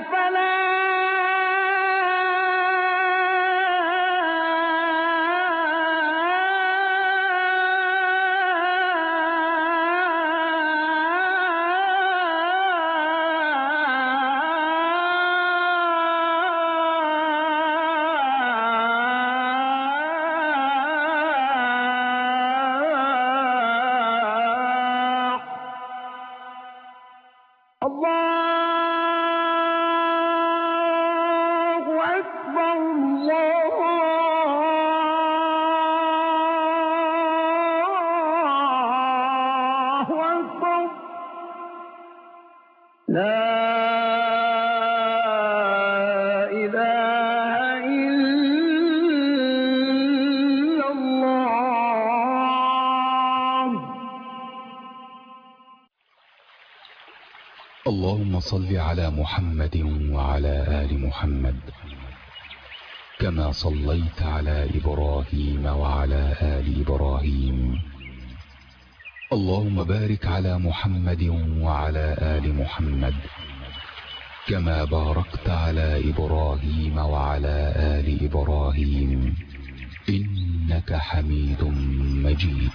Speaker 9: اللهم صل على محمد وعلى آل محمد كما صليت على إبراهيم وعلى آل إبراهيم. اللهم بارك على محمد وعلى آل محمد كما باركت على إبراهيم وعلى آل إبراهيم إنك حميد مجيد.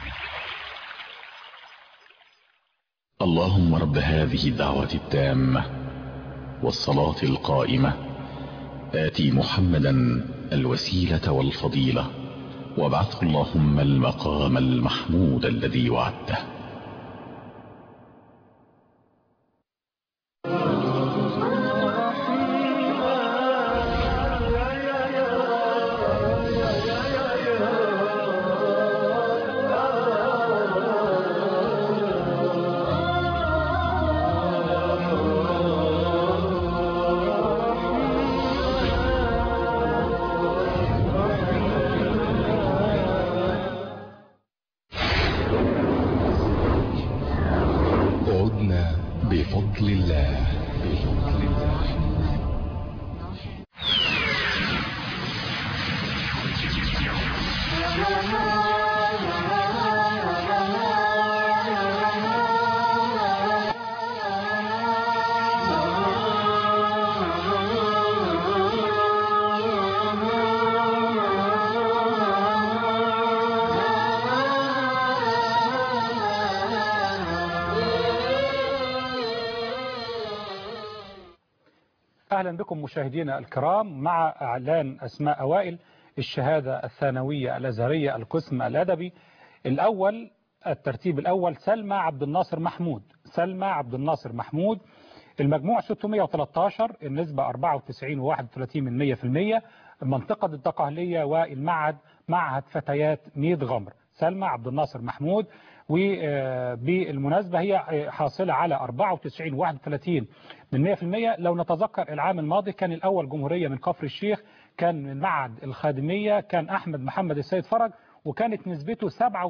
Speaker 11: اللهم رب هذه الدعوة التامة والصلاة القائمة آتي محمدا الوسيلة والفضيلة وابعثه اللهم المقام المحمود الذي وعدته.
Speaker 9: حياتنا بفضل الله.
Speaker 1: أهلا بكم مشاهدينا الكرام مع إعلان أسماء أوائل الشهادة الثانوية الأزهرية القسم الأدبي. الأول الترتيب الأول سلمى عبد الناصر محمود. سلمى عبد الناصر محمود المجموع 613 النسبة 94.31%. منطقة الدقهلية والمعهد معهد فتيات ميت غمر. سلمى عبد الناصر محمود وبالمناسبة هي حاصلة على 94.31%. لو نتذكر العام الماضي كان الأول جمهورية من كفر الشيخ كان من معهد الخادمية كان أحمد محمد السيد فرج وكانت نسبته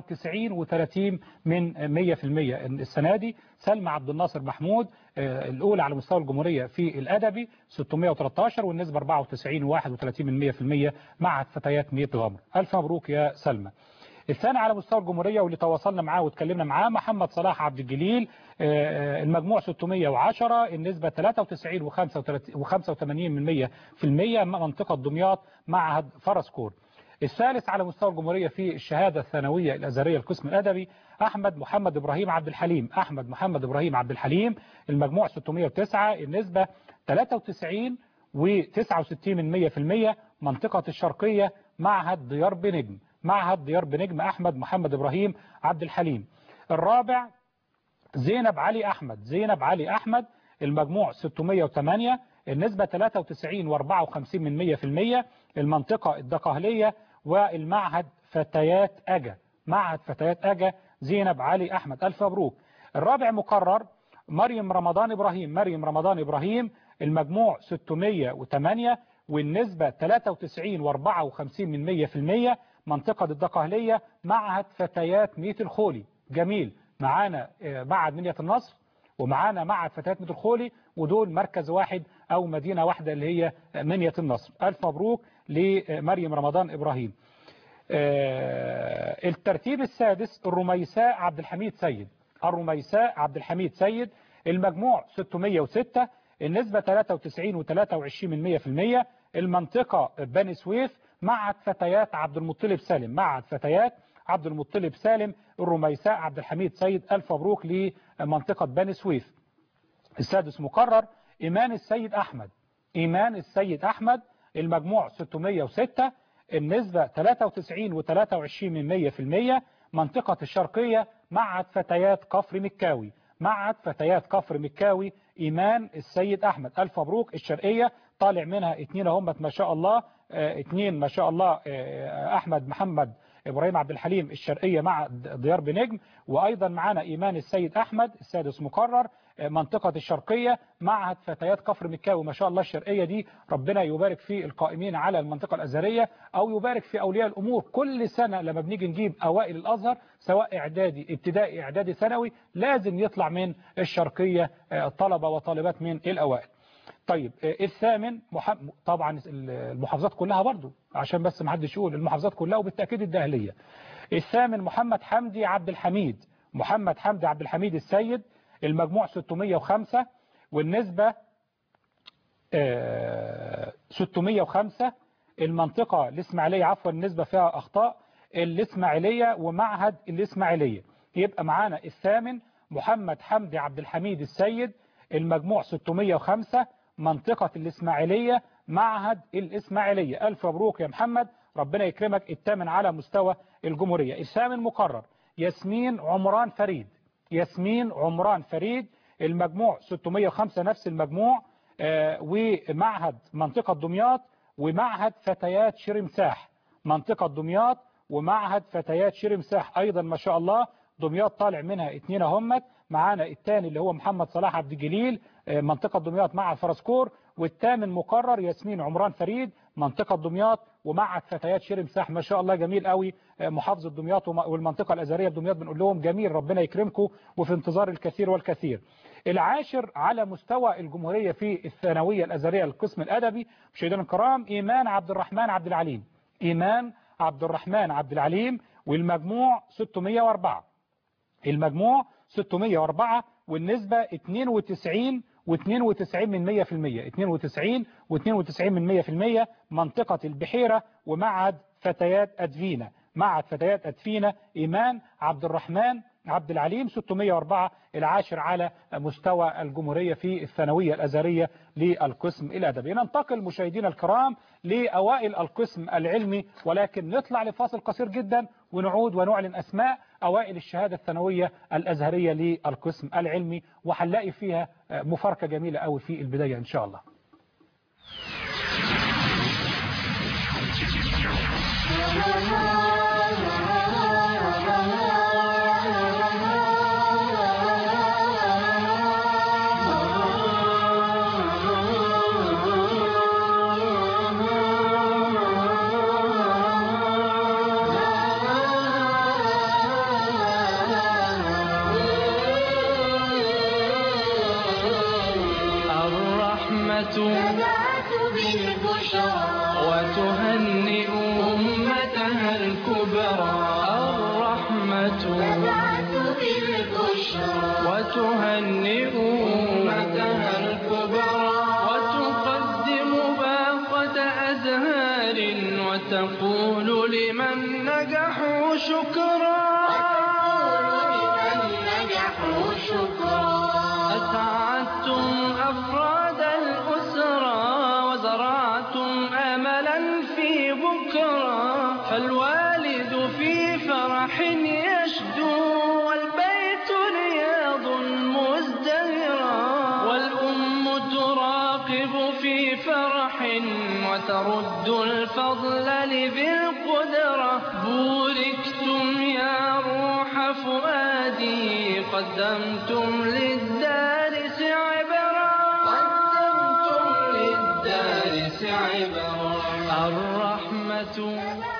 Speaker 1: 97.30%. السنة دي سلمى عبد الناصر محمود الأولى على مستوى الجمهورية في الأدبي 613 والنسبة 94.31% معهد فتيات ميت غمر. ألف مبروك يا سلمى. الثاني على مستوى الجمهورية واللي تواصلنا معاه واتكلمنا معاه محمد صلاح عبد الجليل المجموع 610 النسبة 93.85% منطقة دمياط معهد فرسكور. الثالث على مستوى الجمهورية في الشهادة الثانوية الأزهرية القسم الأدبي أحمد محمد إبراهيم عبد الحليم. أحمد محمد إبراهيم عبد الحليم المجموع 609 النسبة 93.69% منطقة الشرقية معهد ديار بنجم. معهد ديار بنجم أحمد محمد إبراهيم عبد الحليم. الرابع زينب علي أحمد. زينب علي أحمد المجموع 608 النسبة 93.54% المنطقة الدقهلية والمعهد فتيات أجا. معهد فتيات أجا زينب علي أحمد. ألف مبروك. الرابع مقرر مريم رمضان إبراهيم. مريم رمضان إبراهيم المجموع 608 والنسبة 93.54% منطقة الدقهلية معهد فتيات ميت الخولي. جميل. معانا معهد منية النصر ومعانا معهد فتيات ميت الخولي ودول مركز واحد أو مدينة واحدة اللي هي منية النصر. ألف مبروك لمريم رمضان إبراهيم. الترتيب السادس الرميساء عبد الحميد سيد. الرميساء عبد الحميد سيد المجموع 606 النسبة 93.23% المنطقة بني سويف معهد فتيات عبد المطلب سالم. معهد فتيات عبد المطلب سالم الرميساء عبد الحميد سيد. ألف مبروك لمنطقة بني سويف. السادس مقرر إيمان السيد أحمد. إيمان السيد أحمد المجموع 606 النسبة 93.23% منطقة الشرقية معهد فتيات كفر مكاوي. معهد فتيات كفر مكاوي إيمان السيد أحمد. ألف مبروك. الشرقية طالع منها 2 هم ما شاء الله 2 ما شاء الله أحمد محمد إبراهيم عبد الحليم الشرقية مع ديار بنجم وأيضا معنا إيمان السيد أحمد السادس مقرر منطقة الشرقية معهد فتيات كفر مكاوي. ما شاء الله الشرقية دي ربنا يبارك في القائمين على المنطقة الأزهرية أو يبارك في أولياء الأمور. كل سنة لما بنيجي نجيب أوائل الأزهر سواء إعدادي ابتدائي إعدادي ثانوي لازم يطلع من الشرقية طلبة وطالبات من الأوائل. طيب الثامن طبعا المحافظات كلها برضو عشان بس ما حدش يقول المحافظات كلها وبالتأكيد الدهلية. الثامن محمد حمدي عبد الحميد. محمد حمدي عبد الحميد السيد المجموع 605 والنسبة 605 المنطقة الإسماعيلية عفوا النسبة فيها أخطاء الإسماعيلية ومعهد الإسماعيلية. يبقى معانا الثامن محمد حمدي عبد الحميد السيد المجموع 605 منطقة الإسماعيلية معهد الإسماعيلية. ألف مبروك يا محمد ربنا يكرمك. الثامن على مستوى الجمهورية. الثامن مقرر ياسمين عمران فريد. ياسمين عمران فريد المجموع 605 نفس المجموع ومعهد منطقة دمياط ومعهد فتيات شرمساح. منطقة دمياط ومعهد فتيات شرمساح أيضا ما شاء الله دمياط طالع منها 2 هم. معانا الثاني اللي هو محمد صلاح عبد الجليل منطقة دمياط معهد فرسكور والثامن مقرر ياسمين عمران فريد منطقة دمياط ومعهد فتيات شير مساح ما شاء الله جميل قوي، محافظة دمياط والمنطقة الأزهرية بدمياط بنقول لهم جميل، ربنا يكرمكم وفي انتظار الكثير والكثير. العاشر على مستوى الجمهورية في الثانوية الأزهرية القسم الأدبي مشاهدينا الكرام إيمان عبد الرحمن عبد العليم، إيمان عبد الرحمن عبد العليم، والمجموع 604، المجموع 604 والنسبة 92 و92 من 100%، 92 و92 من 100%، منطقة البحيرة ومعهد فتيات أدفينة، معهد فتيات أدفينة إيمان عبد الرحمن عبد العليم 604 العاشر على مستوى الجمهورية في الثانوية الأزهرية للقسم الأدبي. ننتقل مشاهدينا الكرام لأوائل القسم العلمي، ولكن نطلع لفاصل قصير جدا ونعود ونعلن أسماء أوائل الشهادة الثانوية الأزهرية للقسم العلمي، وهنلاقي فيها مفارقة جميلة قوي في البداية إن شاء الله.
Speaker 2: تبعث بالبشرى وتهنئ أمتها الكبرى. الرحمة تبعث بالبشرى وتهنئ أمتها الكبرى، وتقدم باقة أزهار وتقول لمن نجحوا شكرا، أسعدتم أفراد الأسرة وزرعتم أملا في بكرة، فالوالد في فرح يشدو والبيت رياض مزدهرا، والأم تراقب في فرح وترد الفضل لذي القدرة. بوركتم يا روح فؤادي، قدمتم للدارس عبرا، قدمتم للدارس عبرا. الرحمة.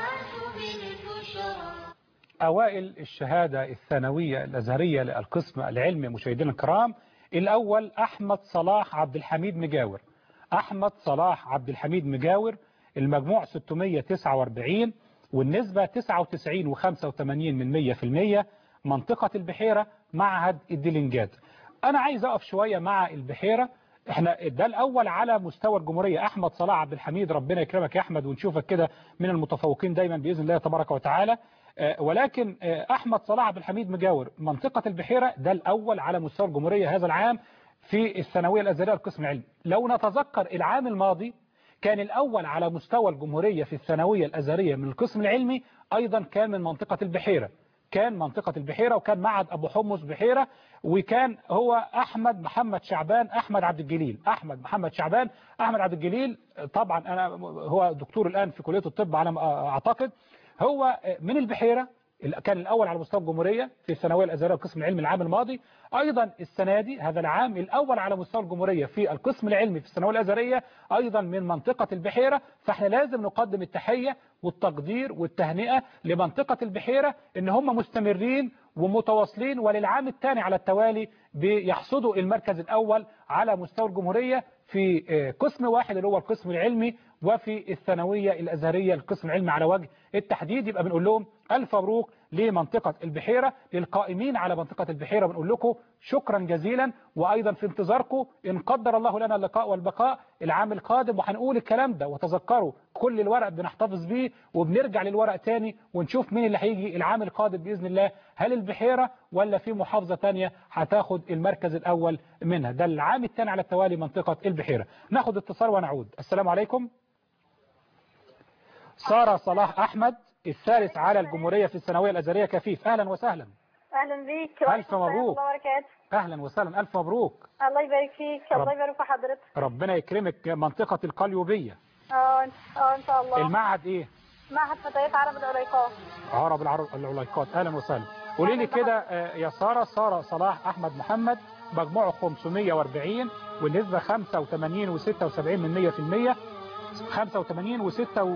Speaker 1: أوائل الشهادة الثانوية الأزهرية للقسم العلمي مشاهدينا الكرام، الأول أحمد صلاح عبد الحميد مجاور، أحمد صلاح عبد الحميد مجاور، المجموع 649 والنسبة 99 و85 من 100%، منطقة البحيرة، معهد الدلنجات. أنا عايز أقف شوية مع البحيرة، احنا ده الأول على مستوى الجمهورية أحمد صلاح عبد الحميد، ربنا يكرمك يا أحمد ونشوفك كده من المتفوقين دايما بإذن الله تبارك وتعالى. ولكن أحمد صلاح عبد الحميد مجاور منطقة البحيرة ده الأول على مستوى الجمهورية هذا العام في الثانوية الأزهرية القسم العلمي. لو نتذكر العام الماضي كان الأول على مستوى الجمهورية في الثانوية الأزهرية من القسم العلمي أيضا كان من منطقة البحيرة، كان منطقة البحيرة، وكان معهد أبو حمص بحيرة، وكان هو أحمد محمد شعبان أحمد عبد الجليل، أحمد محمد شعبان أحمد عبد الجليل. طبعا أنا هو دكتور الآن في كلية الطب على ما أعتقد، هو من البحيرة، كان الأول على مستوى الجمهورية في الثانوية الأزهرية القسم العلمي العام الماضي، أيضا السنة دي هذا العام الأول على مستوى الجمهورية في القسم العلمي في الثانوية الأزهرية أيضا من منطقة البحيرة. فاحنا لازم نقدم التحية والتقدير والتهنئة لمنطقة البحيرة إن هم مستمرين ومتواصلين، وللعام الثاني على التوالي بيحصدوا المركز الأول على مستوى الجمهورية في قسم واحد اللي هو القسم العلمي، وفي الثانوية الأزهرية القسم العلمي على وجه التحديد. يبقى بنقول لهم ألف مبروك لمنطقة البحيرة، للقائمين على منطقة البحيرة بنقول لكم شكرا جزيلا، وأيضا في انتظاركم إن قدر الله لنا اللقاء والبقاء العام القادم، وهنقول الكلام ده. وتذكروا كل الورق بنحتفظ بيه وبنرجع للورق تاني ونشوف مين اللي هيجي العام القادم بإذن الله، هل البحيرة ولا في محافظة تانية هتاخد المركز الأول منها. ده العام الثاني على التوالي منطقة البحيرة. ناخد اتصال ونعود. السلام عليكم. سارة صلاح أحمد الثالث على الجمهورية في الثانوية الأزهرية كفيف، أهلا وسهلا.
Speaker 4: أهلا بيك.
Speaker 1: ألف مبروك. أهلا وسهلا، ألف مبروك.
Speaker 4: الله يبارك فيك. الله يبارك في حضرتك.
Speaker 1: ربنا يكرمك. منطقة القليوبية.
Speaker 4: إن شاء الله.
Speaker 1: المعهد إيه؟
Speaker 4: معهد فتيات عرب العليقات.
Speaker 1: عرب العليقات، أهلا وسهلا. قولي لي كده يا سارة صلاح أحمد محمد، مجموعه 540 والنسبة 85 و76 من 100%، 85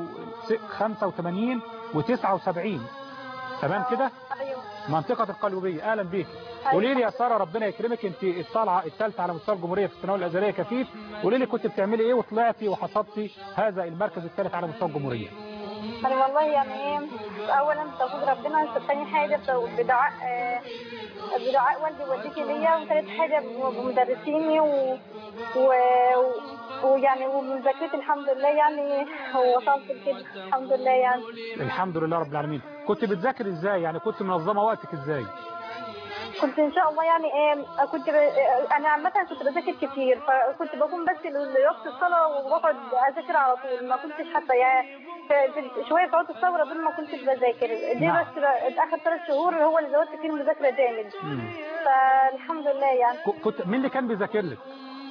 Speaker 1: 85 و79. تمام كده؟
Speaker 12: ايوه.
Speaker 1: منطقة القليوبية. اهلا بيك. قولي لي يا سارة ربنا يكرمك، انت الطالعة الثالثة على مستوى الجمهورية في الثانوية الازهرية كفيف، قولي لي كنت بتعملي ايه وطلعتي وحصدتي هذا المركز الثالث على مستوى الجمهورية؟
Speaker 12: انا والله يعني ايه، اولا توفيق ربنا، ثاني حاجه بدعاء والدي ووالدتي ليا، وثالث حاجه بمدرسيني ويعني ومذاكرتي الحمد لله يعني وصلت لكده الحمد لله يعني.
Speaker 1: الحمد لله رب العالمين. كنت بتذاكر ازاي؟ يعني كنت منظمه وقتك ازاي؟
Speaker 12: كنت ان شاء الله يعني انا عامه كنت بذاكر كتير، فكنت بكون بس لوقت الصلاه وبقعد اذاكر على طول، ما كنتش حتى يعني في شويه في وقت الصبر دول ما كنتش بذاكر دي. نعم. بس اخر 3 شهور هو اللي زودت فيه المذاكره جامد. فالحمد لله يعني.
Speaker 1: كنت مين اللي كان بيذاكر لك؟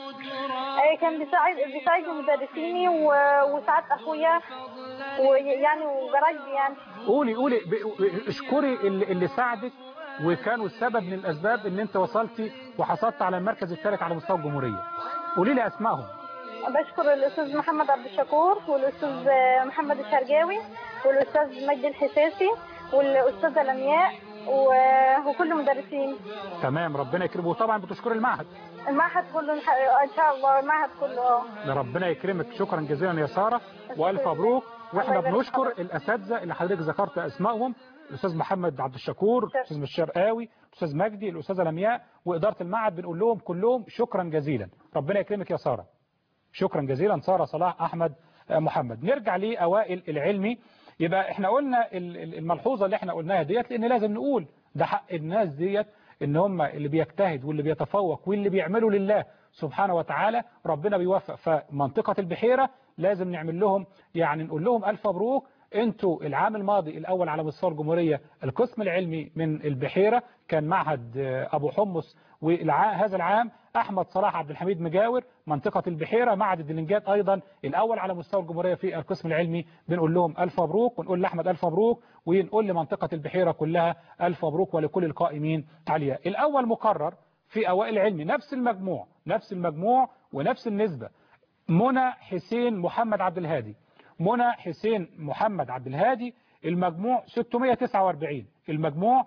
Speaker 12: كان بيساعدني مدرسيني وساعات اخويا ويعني وجرايدي يعني.
Speaker 1: قولي اشكري اللي ساعدك وكانوا السبب من الاسباب ان انت وصلتي وحصلت على المركز الثالث على مستوى الجمهوريه. قولي لي اسمائهم.
Speaker 12: بشكر الاستاذ محمد عبد الشكور والاستاذ محمد الشرقاوي والاستاذ مجدي الحساسي والاستاذه لمياء وكل مدرسين.
Speaker 1: تمام ربنا يكرمه. وطبعا بتشكر المعهد
Speaker 12: كله ان شاء الله، المعهد كله.
Speaker 1: ربنا يكرمك. شكرا جزيلا يا ساره والف مبروك. واحنا بنشكر الاساتذه اللي حضرتك ذكرت اسمائهم، الاستاذ محمد عبد الشكور، الاستاذ الشرقاوي، الاستاذ مجدي، الاستاذه لمياء، واداره المعهد بنقول لهم كلهم شكرا جزيلا. ربنا يكرمك يا ساره. شكرا جزيلا ساره صلاح احمد محمد. نرجع لاوائل العلمي. يبقى احنا قلنا الملحوظه اللي احنا قلناها ديت، لان لازم نقول ده حق الناس ديت ان هم اللي بيجتهد واللي بيتفوق واللي بيعملوا لله سبحانه وتعالى ربنا بيوفق. فمنطقه البحيره لازم نعمل لهم يعني نقول لهم الف مبروك، انتوا العام الماضي الاول على مستوى الجمهوريه القسم العلمي من البحيره كان معهد ابو حمص، وهذا العام احمد صلاح عبد الحميد مجاور منطقه البحيره معهد الدلنجات ايضا الاول على مستوى الجمهوريه في القسم العلمي. بنقول لهم الف مبروك، ونقول لاحمد الف مبروك، ونقول لمنطقه البحيره كلها الف مبروك، ولكل القائمين عليها. الاول مقرر في اوائل العلمي نفس المجموع ونفس النسبه. منى حسين محمد عبد الهادي، منى حسين محمد عبد الهادي المجموع 649، المجموع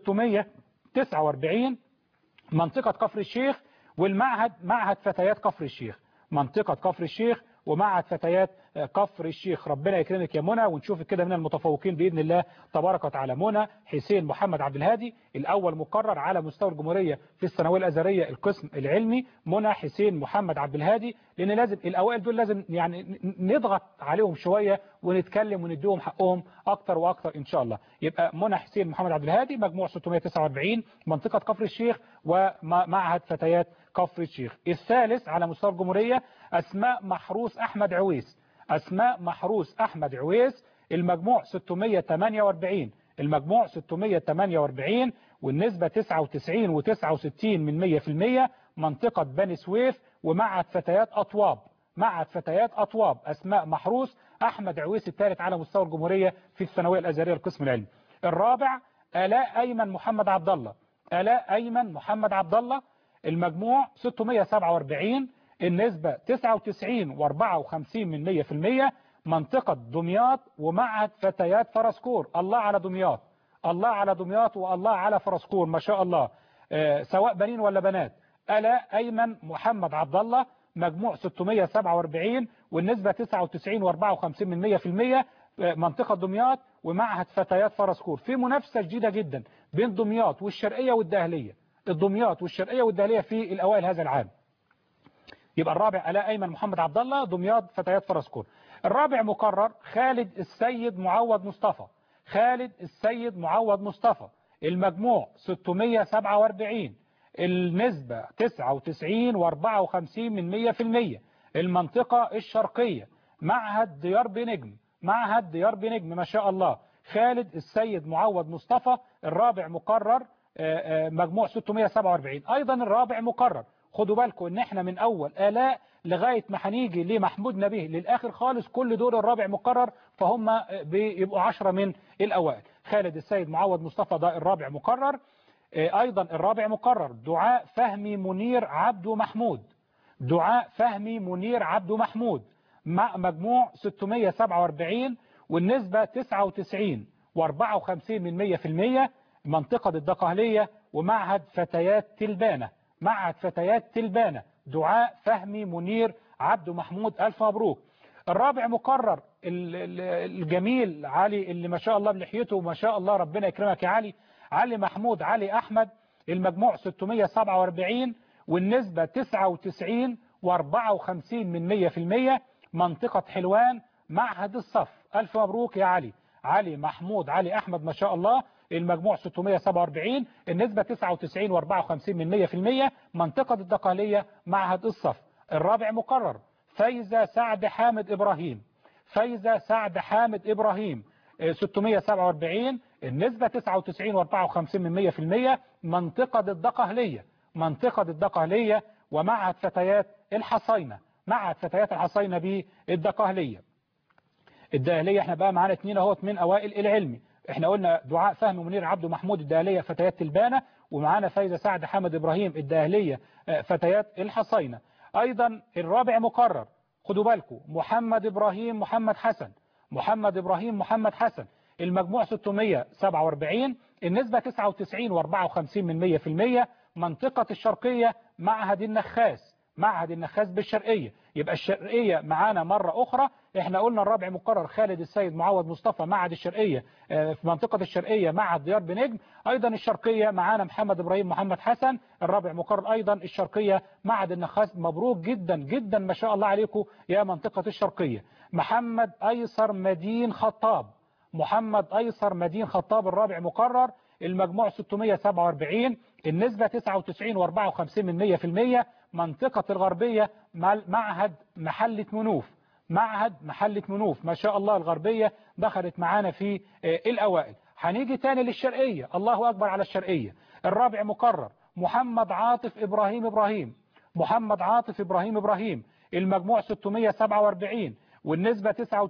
Speaker 1: 649 منطقة كفر الشيخ، والمعهد معهد فتيات كفر الشيخ، منطقة كفر الشيخ ومعهد فتيات كفر الشيخ. ربنا يكرمك يا منى ونشوفك كده من المتفوقين بإذن الله تبارك وتعالى. منى حسين محمد عبد الهادي الأول مقرر على مستوى الجمهورية في الثانوية الأزهرية القسم العلمي، منى حسين محمد عبد الهادي، لأن لازم الأوائل دول لازم يعني نضغط عليهم شوية ونتكلم ونديهم حقهم أكتر وأكتر إن شاء الله. يبقى منى حسين محمد عبد الهادي مجموع 649 منطقة كفر الشيخ ومعهد فتيات كفر الشيخ. الثالث على مستوى الجمهورية أسماء محروس أحمد عويس، أسماء محروس أحمد عويس المجموع 648، المجموع 648 والنسبة 99 و69 من 100%، منطقة بني سويف ومعهد فتيات أطواب، معهد فتيات أطواب أسماء محروس أحمد عويس الثالث على مستوى الجمهورية في الثانوية الأزهرية القسم العلمي. الرابع آلاء أيمن محمد عبد الله، آلاء أيمن محمد عبد الله المجموع 647 النسبة 99 و54 من 100%، منطقة دمياط ومعهد فتيات فرسكور. الله على دمياط، الله على دمياط والله على فرسكور ما شاء الله، سواء بنين ولا بنات. آلاء أيمن محمد عبد الله مجموع 647 والنسبة 99 و54 من 100%، منطقة دمياط ومعهد فتيات فرسكور. في منافسة جديدة جدا بين دمياط والشرقية والدهلية، الدمياط والشرقية والدهلية في الأوائل هذا العام. يبقى الرابع آلاء أيمن محمد عبد الله دمياط فتيات فرسكور. الرابع مقرر خالد السيد معوض مصطفى، خالد السيد معوض مصطفى المجموع 647 النسبة 99 و54 من 100%، المنطقة الشرقية معهد ديار بنجم، معهد ديار بنجم ما شاء الله. خالد السيد معوض مصطفى الرابع مقرر مجموع 647 ايضا الرابع مقرر. خدوا بالكم ان احنا من اول آلاء لغاية ما هنيجي لمحمود نبيه للاخر خالص كل دول الرابع مقرر، فهم بيبقوا 10 من الاوائل. خالد السيد معوض مصطفى ده الرابع مقرر. ايضا الرابع مقرر دعاء فهمي منير عبده محمود، دعاء فهمي منير عبده محمود مع مجموع 647 والنسبة 99.54%. منطقة الدقهلية ومعهد فتيات تلبانة. معهد فتيات تلبانة دعاء فهمي منير عبد محمود، ألف مبروك. الرابع مقرر الجميل علي اللي ما شاء الله بلحيته ما شاء الله، ربنا يكرمك يا علي. علي محمود علي أحمد، المجموع 647 والنسبة 99.54%. منطقة حلوان معهد الصف، ألف مبروك يا علي. علي محمود علي أحمد ما شاء الله، المجموع 647 النسبة 99.54%. منطقة الدقهلية معهد الصف. الرابع مقرر فايزة سعد حامد إبراهيم. فايزة سعد حامد إبراهيم 647 النسبة 99.54%. منطقة الدقهلية. منطقة الدقهلية ومعهد فتيات الحصينة. معهد فتيات الحصينة بالدقهلية. الدقهلية احنا بقى معانا 2 اهوت من اوائل العلمي. احنا قلنا دعاء فهمي منير عبد محمود الدقهلية فتيات تلبانة، ومعانا فايزة سعد حامد إبراهيم الدقهلية فتيات الحصينة. ايضا الرابع مقرر، خدوا بالكم، محمد إبراهيم محمد حسن. محمد إبراهيم محمد حسن المجموع 647 النسبة 99.54%. منطقة الشرقية معهد النخاس. معهد النخاس بالشرقية. يبقى الشرقية معانا مرة أخرى. احنا قلنا الرابع مقرر خالد السيد معوض مصطفى معهد الشرقية في منطقة الشرقية معهد ديار بنجم. أيضا الشرقية معانا محمد إبراهيم محمد حسن، الرابع مقرر أيضا الشرقية معهد النخاس. مبروك جدا جدا ما شاء الله عليكم يا منطقة الشرقية. محمد أيسر مدين خطاب. محمد أيسر مدين خطاب الرابع مقرر، المجموع 647 النسبة 99.54%. منطقة الغربية معهد محلة منوف. معهد محلة منوف ما شاء الله الغربية دخلت معانا في الأوائل. هنيجي تاني للشرقية، الله أكبر على الشرقية. الرابع مقرر محمد عاطف إبراهيم إبراهيم. محمد عاطف إبراهيم إبراهيم المجموع 647 والنسبة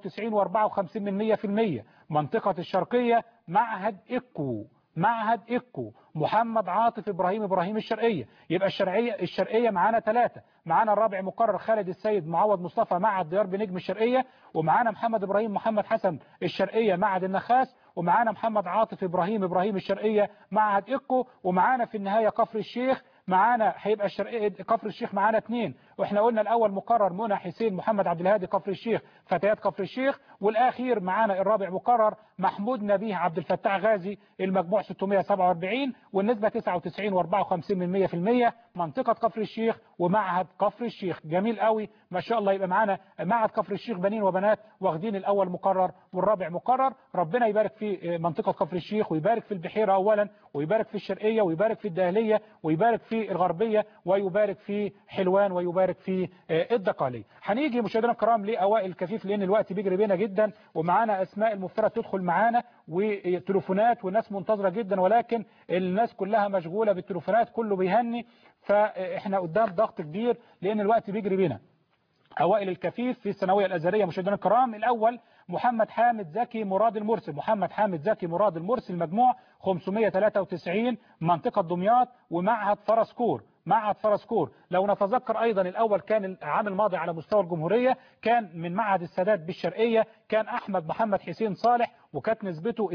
Speaker 1: 99.54%. منطقة الشرقية معهد إكو. معهد إكو محمد عاطف إبراهيم إبراهيم الشرقية. يبقى الشرقية معانا 3. معانا الرابع مقرر خالد السيد معوض مصطفى معهد ديار بنجم الشرقية، ومعانا محمد إبراهيم محمد حسن الشرقية معهد النخاس، ومعانا محمد عاطف إبراهيم إبراهيم الشرقية معهد إكو، ومعانا في النهاية كفر الشيخ. معانا هيبقى الشرقية كفر الشيخ معانا 2. واحنا قلنا الأول مقرر منى حسين محمد عبد الهادي كفر الشيخ فتيات كفر الشيخ، والأخير معانا الرابع مقرر محمود نبيه عبد الفتاح غازي المجموع 647 والنسبة 99.54%. منطقة كفر الشيخ ومعهد كفر الشيخ. جميل قوي ما شاء الله. يبقى معانا معهد كفر الشيخ بنين وبنات واخدين الأول مقرر والرابع مقرر. ربنا يبارك في منطقة كفر الشيخ ويبارك في البحيرة أولا، ويبارك في الشرقية، ويبارك في الدهلية، ويبارك في الغربية، ويبارك في حلوان، ويبارك في الدقهلية. هنيجي مشاهدينا الكرام لأوائل الكفيف لأن الوقت بيجري بينا جدا، ومعانا أسماء المفترض تدخل معانا وتليفونات والناس منتظرة جدا، ولكن الناس كلها مشغولة بالتليفونات، كله بيهني، فاحنا قدام ضغط كبير لأن الوقت بيجري بينا. أوائل الكفيف في الثانوية الأزهرية مشاهدينا الكرام، الأول محمد حامد زكي مراد المرسي. محمد حامد زكي مراد المرسي المجموع 593 منطقة دمياط ومعهد فرسكور. معهد فرسكور. لو نتذكر أيضا الأول كان العام الماضي على مستوى الجمهورية كان من معهد السادات بالشرقية كان أحمد محمد حسين صالح وكانت نسبته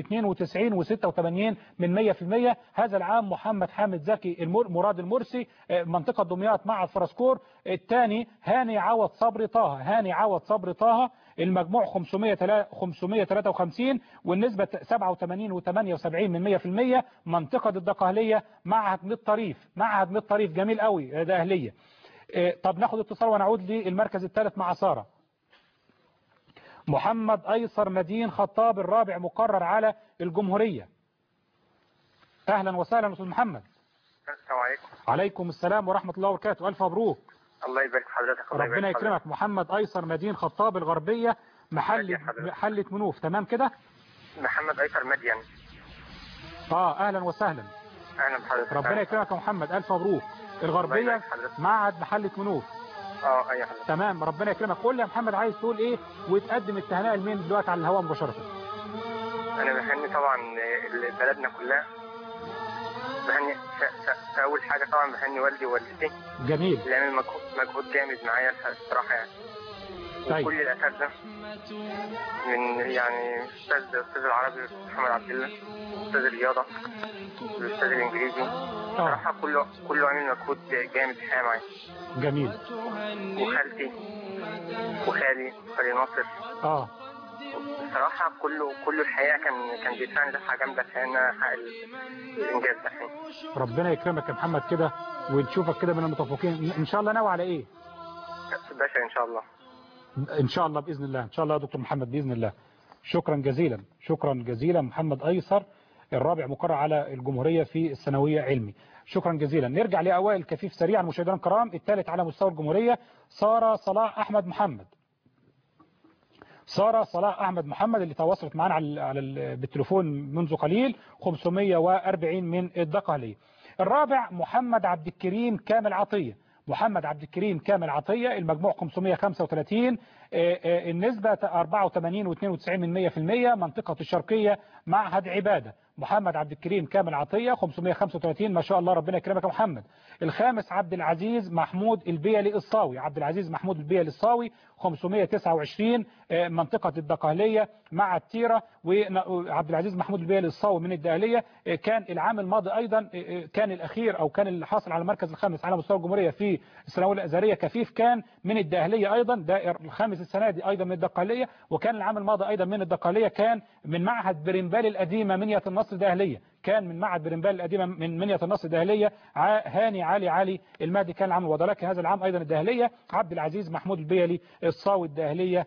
Speaker 1: 92.86%. هذا العام محمد حامد زكي مراد المرسي منطقة دمياط معهد فرسكور. الثاني هاني عوض صبري طه. هاني عوض صبري طه المجموع 553 والنسبة 87.78%. منطقة الدقهلية معهد ميت-طريف. معهد ميت-طريف جميل قوي ده أهلية. طب ناخد اتصال ونعود للمركز الثالث مع سارة. محمد أيسر مدين خطاب الرابع مقرر على الجمهورية. أهلا وسهلا أستاذ محمد.
Speaker 13: السلام عليكم.
Speaker 1: عليكم السلام ورحمة الله وبركاته. ألف مبروك.
Speaker 13: الله يبارك في حضرتك.
Speaker 1: ربنا يكرمك. محمد أيسر مدين خطاب الغربية محلة منوف. تمام كده؟
Speaker 13: محمد أيسر مدين.
Speaker 1: أهلا وسهلا.
Speaker 13: أهلا بحضرتك.
Speaker 1: ربنا يكرمك يا محمد. ألف مبروك. الغربية معهد محلة منوف.
Speaker 13: أي حضرتك.
Speaker 1: تمام ربنا يكرمك. قول لي يا محمد عايز تقول إيه وتقدم التهنئة لمين دلوقتي على الهواء مباشرة؟
Speaker 13: أنا بهني طبعا بلدنا كلها. بهني في أول حاجة طبعا بهني والدي ووالدتي.
Speaker 1: جميل.
Speaker 13: اللي عمل مجهود جامد معايا الصراحة يعني. وكل الاساتذه من يعني الاستاذ العربي محمد عبد الله، استاذ الرياضه، الاستاذ الانجليزي. صراحه كله عامل مجهود جامد الحقيقه معايا.
Speaker 1: جميل.
Speaker 13: وخالتي وخالي ناصر. بصراحه كله الحقيقه كان بيساعدني دفعه جامده في ان انا احقق الانجاز ده.
Speaker 1: ربنا يكرمك يا محمد كده ونشوفك كده من المتفوقين ان شاء الله. ناوي على ايه؟
Speaker 13: باشا ان شاء الله.
Speaker 1: ان شاء الله باذن الله، ان شاء الله يا دكتور محمد باذن الله. شكرا جزيلا، شكرا جزيلا. محمد ايسر الرابع مقرر على الجمهوريه في الثانويه علمي. شكرا جزيلا. نرجع لاوائل كفيف سريعا مشاهدينا الكرام. الثالث على مستوى الجمهوريه ساره صلاح احمد محمد. ساره صلاح احمد محمد اللي تواصلت معنا على بالتليفون منذ قليل 540 من الدقهليه. الرابع محمد عبد الكريم كامل عطيه. محمد عبد الكريم كامل عطيه المجموع 535، النسبه 84.92% منطقه الشرقيه معهد عباده. محمد عبد الكريم كامل عطيه 535 ما شاء الله، ربنا يكرمك يا محمد. الخامس عبد العزيز محمود البيلي الصاوي. عبد العزيز محمود البيلي الصاوي 529 منطقه الدقهليه مع التيره. وعبد العزيز محمود البيلي الصاوي من الدقهليه كان العام الماضي ايضا كان الاخير او كان اللي حاصل على المركز الخامس على مستوى الجمهوريه في الثانويه الازهريه كفيف كان من الدقهليه ايضا، ده الخامس السنه دي ايضا من الدقهليه. وكان العام الماضي ايضا من الدقهليه كان من معهد برمبال القديمه منيه النصر الدقهليه. كان من معهد برمبال القديمه من منيه النصر الدقهليه هاني علي المهدي كان العام الماضي. لكن هذا العام ايضا الدقهليه عبد العزيز محمود البيلي الصاوي الدقهليه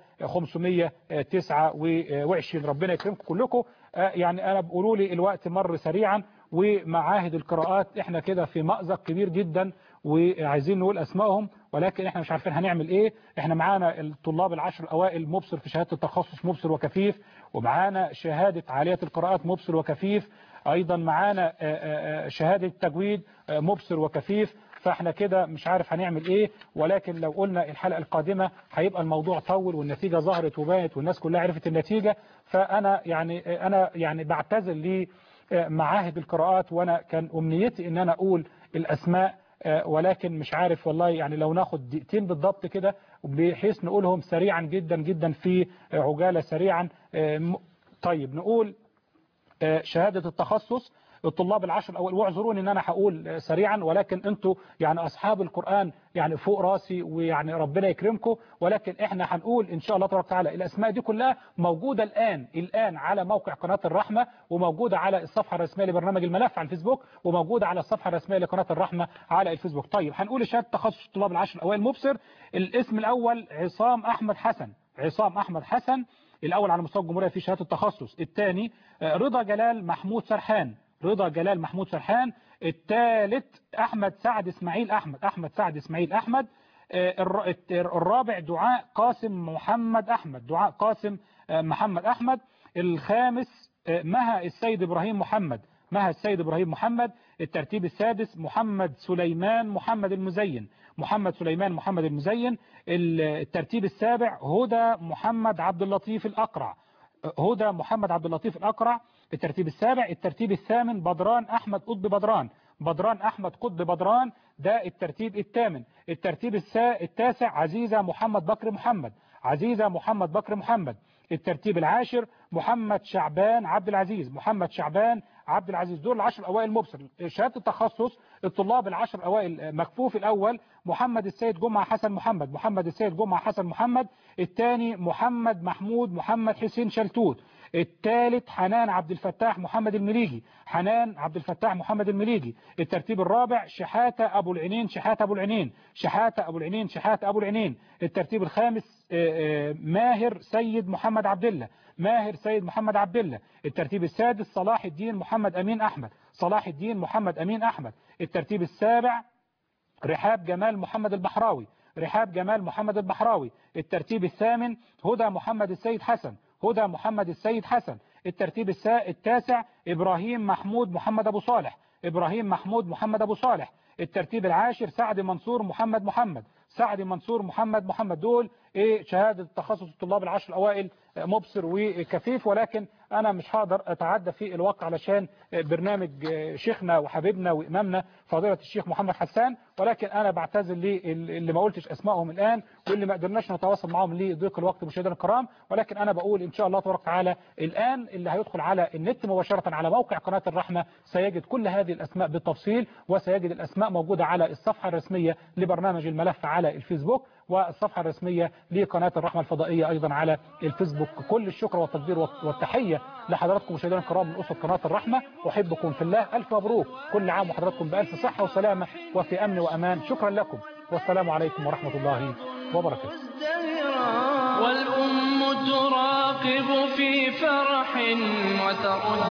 Speaker 1: 529. ربنا يكرمكم كلكم. يعني انا بقولوا لي الوقت مر سريعا، ومعاهد القراءات احنا كده في مأزق كبير جدا وعايزين نقول اسمائهم ولكن احنا مش عارفين هنعمل ايه. احنا معانا الطلاب العشر الاوائل مبصر في شهاده التخصص مبصر وكفيف، ومعانا شهاده عاليه القراءات مبصر وكفيف، ايضا معانا شهاده تجويد مبصر وكفيف. فاحنا كده مش عارف هنعمل ايه، ولكن لو قلنا الحلقه القادمه هيبقى الموضوع طول والنتيجه ظهرت وبانت والناس كلها عرفت النتيجه. فانا يعني بعتذر لمعاهد القراءات، وانا كان امنيتي ان انا اقول الاسماء ولكن مش عارف والله. يعني لو ناخد دقيقتين بالضبط كده بحيث نقولهم سريعا جدا جدا في عجاله سريعا. طيب نقول شهاده التخصص الطلاب العشر الاول، واعذروني ان انا هقول سريعا ولكن انتوا يعني اصحاب القرآن يعني فوق راسي ويعني ربنا يكرمكم. ولكن احنا هنقول ان شاء الله تبارك وتعالى الاسماء دي كلها موجوده الان على موقع قناه الرحمه، وموجوده على الصفحه الرسميه لبرنامج الملف على الفيسبوك، وموجوده على الصفحه الرسميه لقناه الرحمه على الفيسبوك. طيب هنقول شهاده تخصص الطلاب العشر الاوائل مبصر. الاسم الاول عصام احمد حسن. عصام احمد حسن الاول على مستوى الجمهوريه في شهاده التخصص. الثاني رضا جلال محمود سرحان. رضا جلال محمود سرحان. الثالث احمد سعد اسماعيل احمد. احمد سعد اسماعيل احمد. الرابع دعاء قاسم محمد احمد. دعاء قاسم محمد احمد. الخامس مها السيد ابراهيم محمد. مها السيد ابراهيم محمد. الترتيب السادس محمد سليمان محمد المزين. محمد سليمان محمد المزين. الترتيب السابع هدى محمد عبد اللطيف الأقرع. هدى محمد عبد اللطيف الأقرع الترتيب السابع. الترتيب الثامن بدران أحمد قطب بدران. بدران أحمد قطب بدران ده الترتيب الثامن. الترتيب التاسع عزيزة محمد بكر محمد. عزيزة محمد بكر محمد. الترتيب العاشر محمد شعبان عبد العزيز. محمد شعبان عبد العزيز. دول العشر الأوائل مبصر. شهادة التخصص الطلاب العشر الأوائل مكفوف الأول محمد السيد جمعة حسن محمد. محمد السيد جمعة حسن محمد. الثاني محمد محمود محمد حسين شلتوت. الثالث حنان عبد الفتاح محمد المليجي. حنان عبد الفتاح محمد المليجي. الترتيب الرابع شحاتة أبو العينين. شحاتة أبو العينين. شحاتة أبو العينين. شحاتة أبو العينين. الترتيب الخامس ماهر سيد محمد عبد الله. ماهر سيد محمد عبد الله. الترتيب السادس صلاح الدين محمد أمين أحمد. صلاح الدين محمد أمين أحمد. الترتيب السابع رحاب جمال محمد البحراوي. رحاب جمال محمد البحراوي. الترتيب الثامن هدى محمد السيد حسن. هدى محمد السيد حسن. الترتيب التاسع إبراهيم محمود محمد أبو صالح. إبراهيم محمود محمد أبو صالح. الترتيب العاشر سعد منصور محمد محمد. سعدي منصور محمد دول شهادة تخصص الطلاب العشر الأوائل مبصر وكفيف، ولكن أنا مش هقدر أتعدى في الوقت علشان برنامج شيخنا وحبيبنا وإمامنا فضيلة الشيخ محمد حسان، ولكن أنا بعتذر اللي ما قلتش أسمائهم الآن واللي ما قدرناش نتواصل معهم لضيق الوقت مشاهدينا الكرام، ولكن أنا بقول إن شاء الله تبارك وتعالى الآن اللي هيدخل على النت مباشرة على موقع قناة الرحمة سيجد كل هذه الأسماء بالتفصيل، وسيجد الأسماء موجودة على الصفحة الرسمية لبرنامج الملف على الفيسبوك والصفحة الرسمية لقناة الرحمة الفضائية أيضا على الفيسبوك. كل الشكر والتقدير والتحية لحضراتكم مشاهدينا الكرام من أسرة قناة الرحمة، أحبكم في الله، ألف مبروك، كل عام وحضراتكم بألف صحة وسلامة وفي أمن وأمان. شكرا لكم والسلام عليكم ورحمة الله وبركاته.
Speaker 2: والأم تراقب في فرح وترد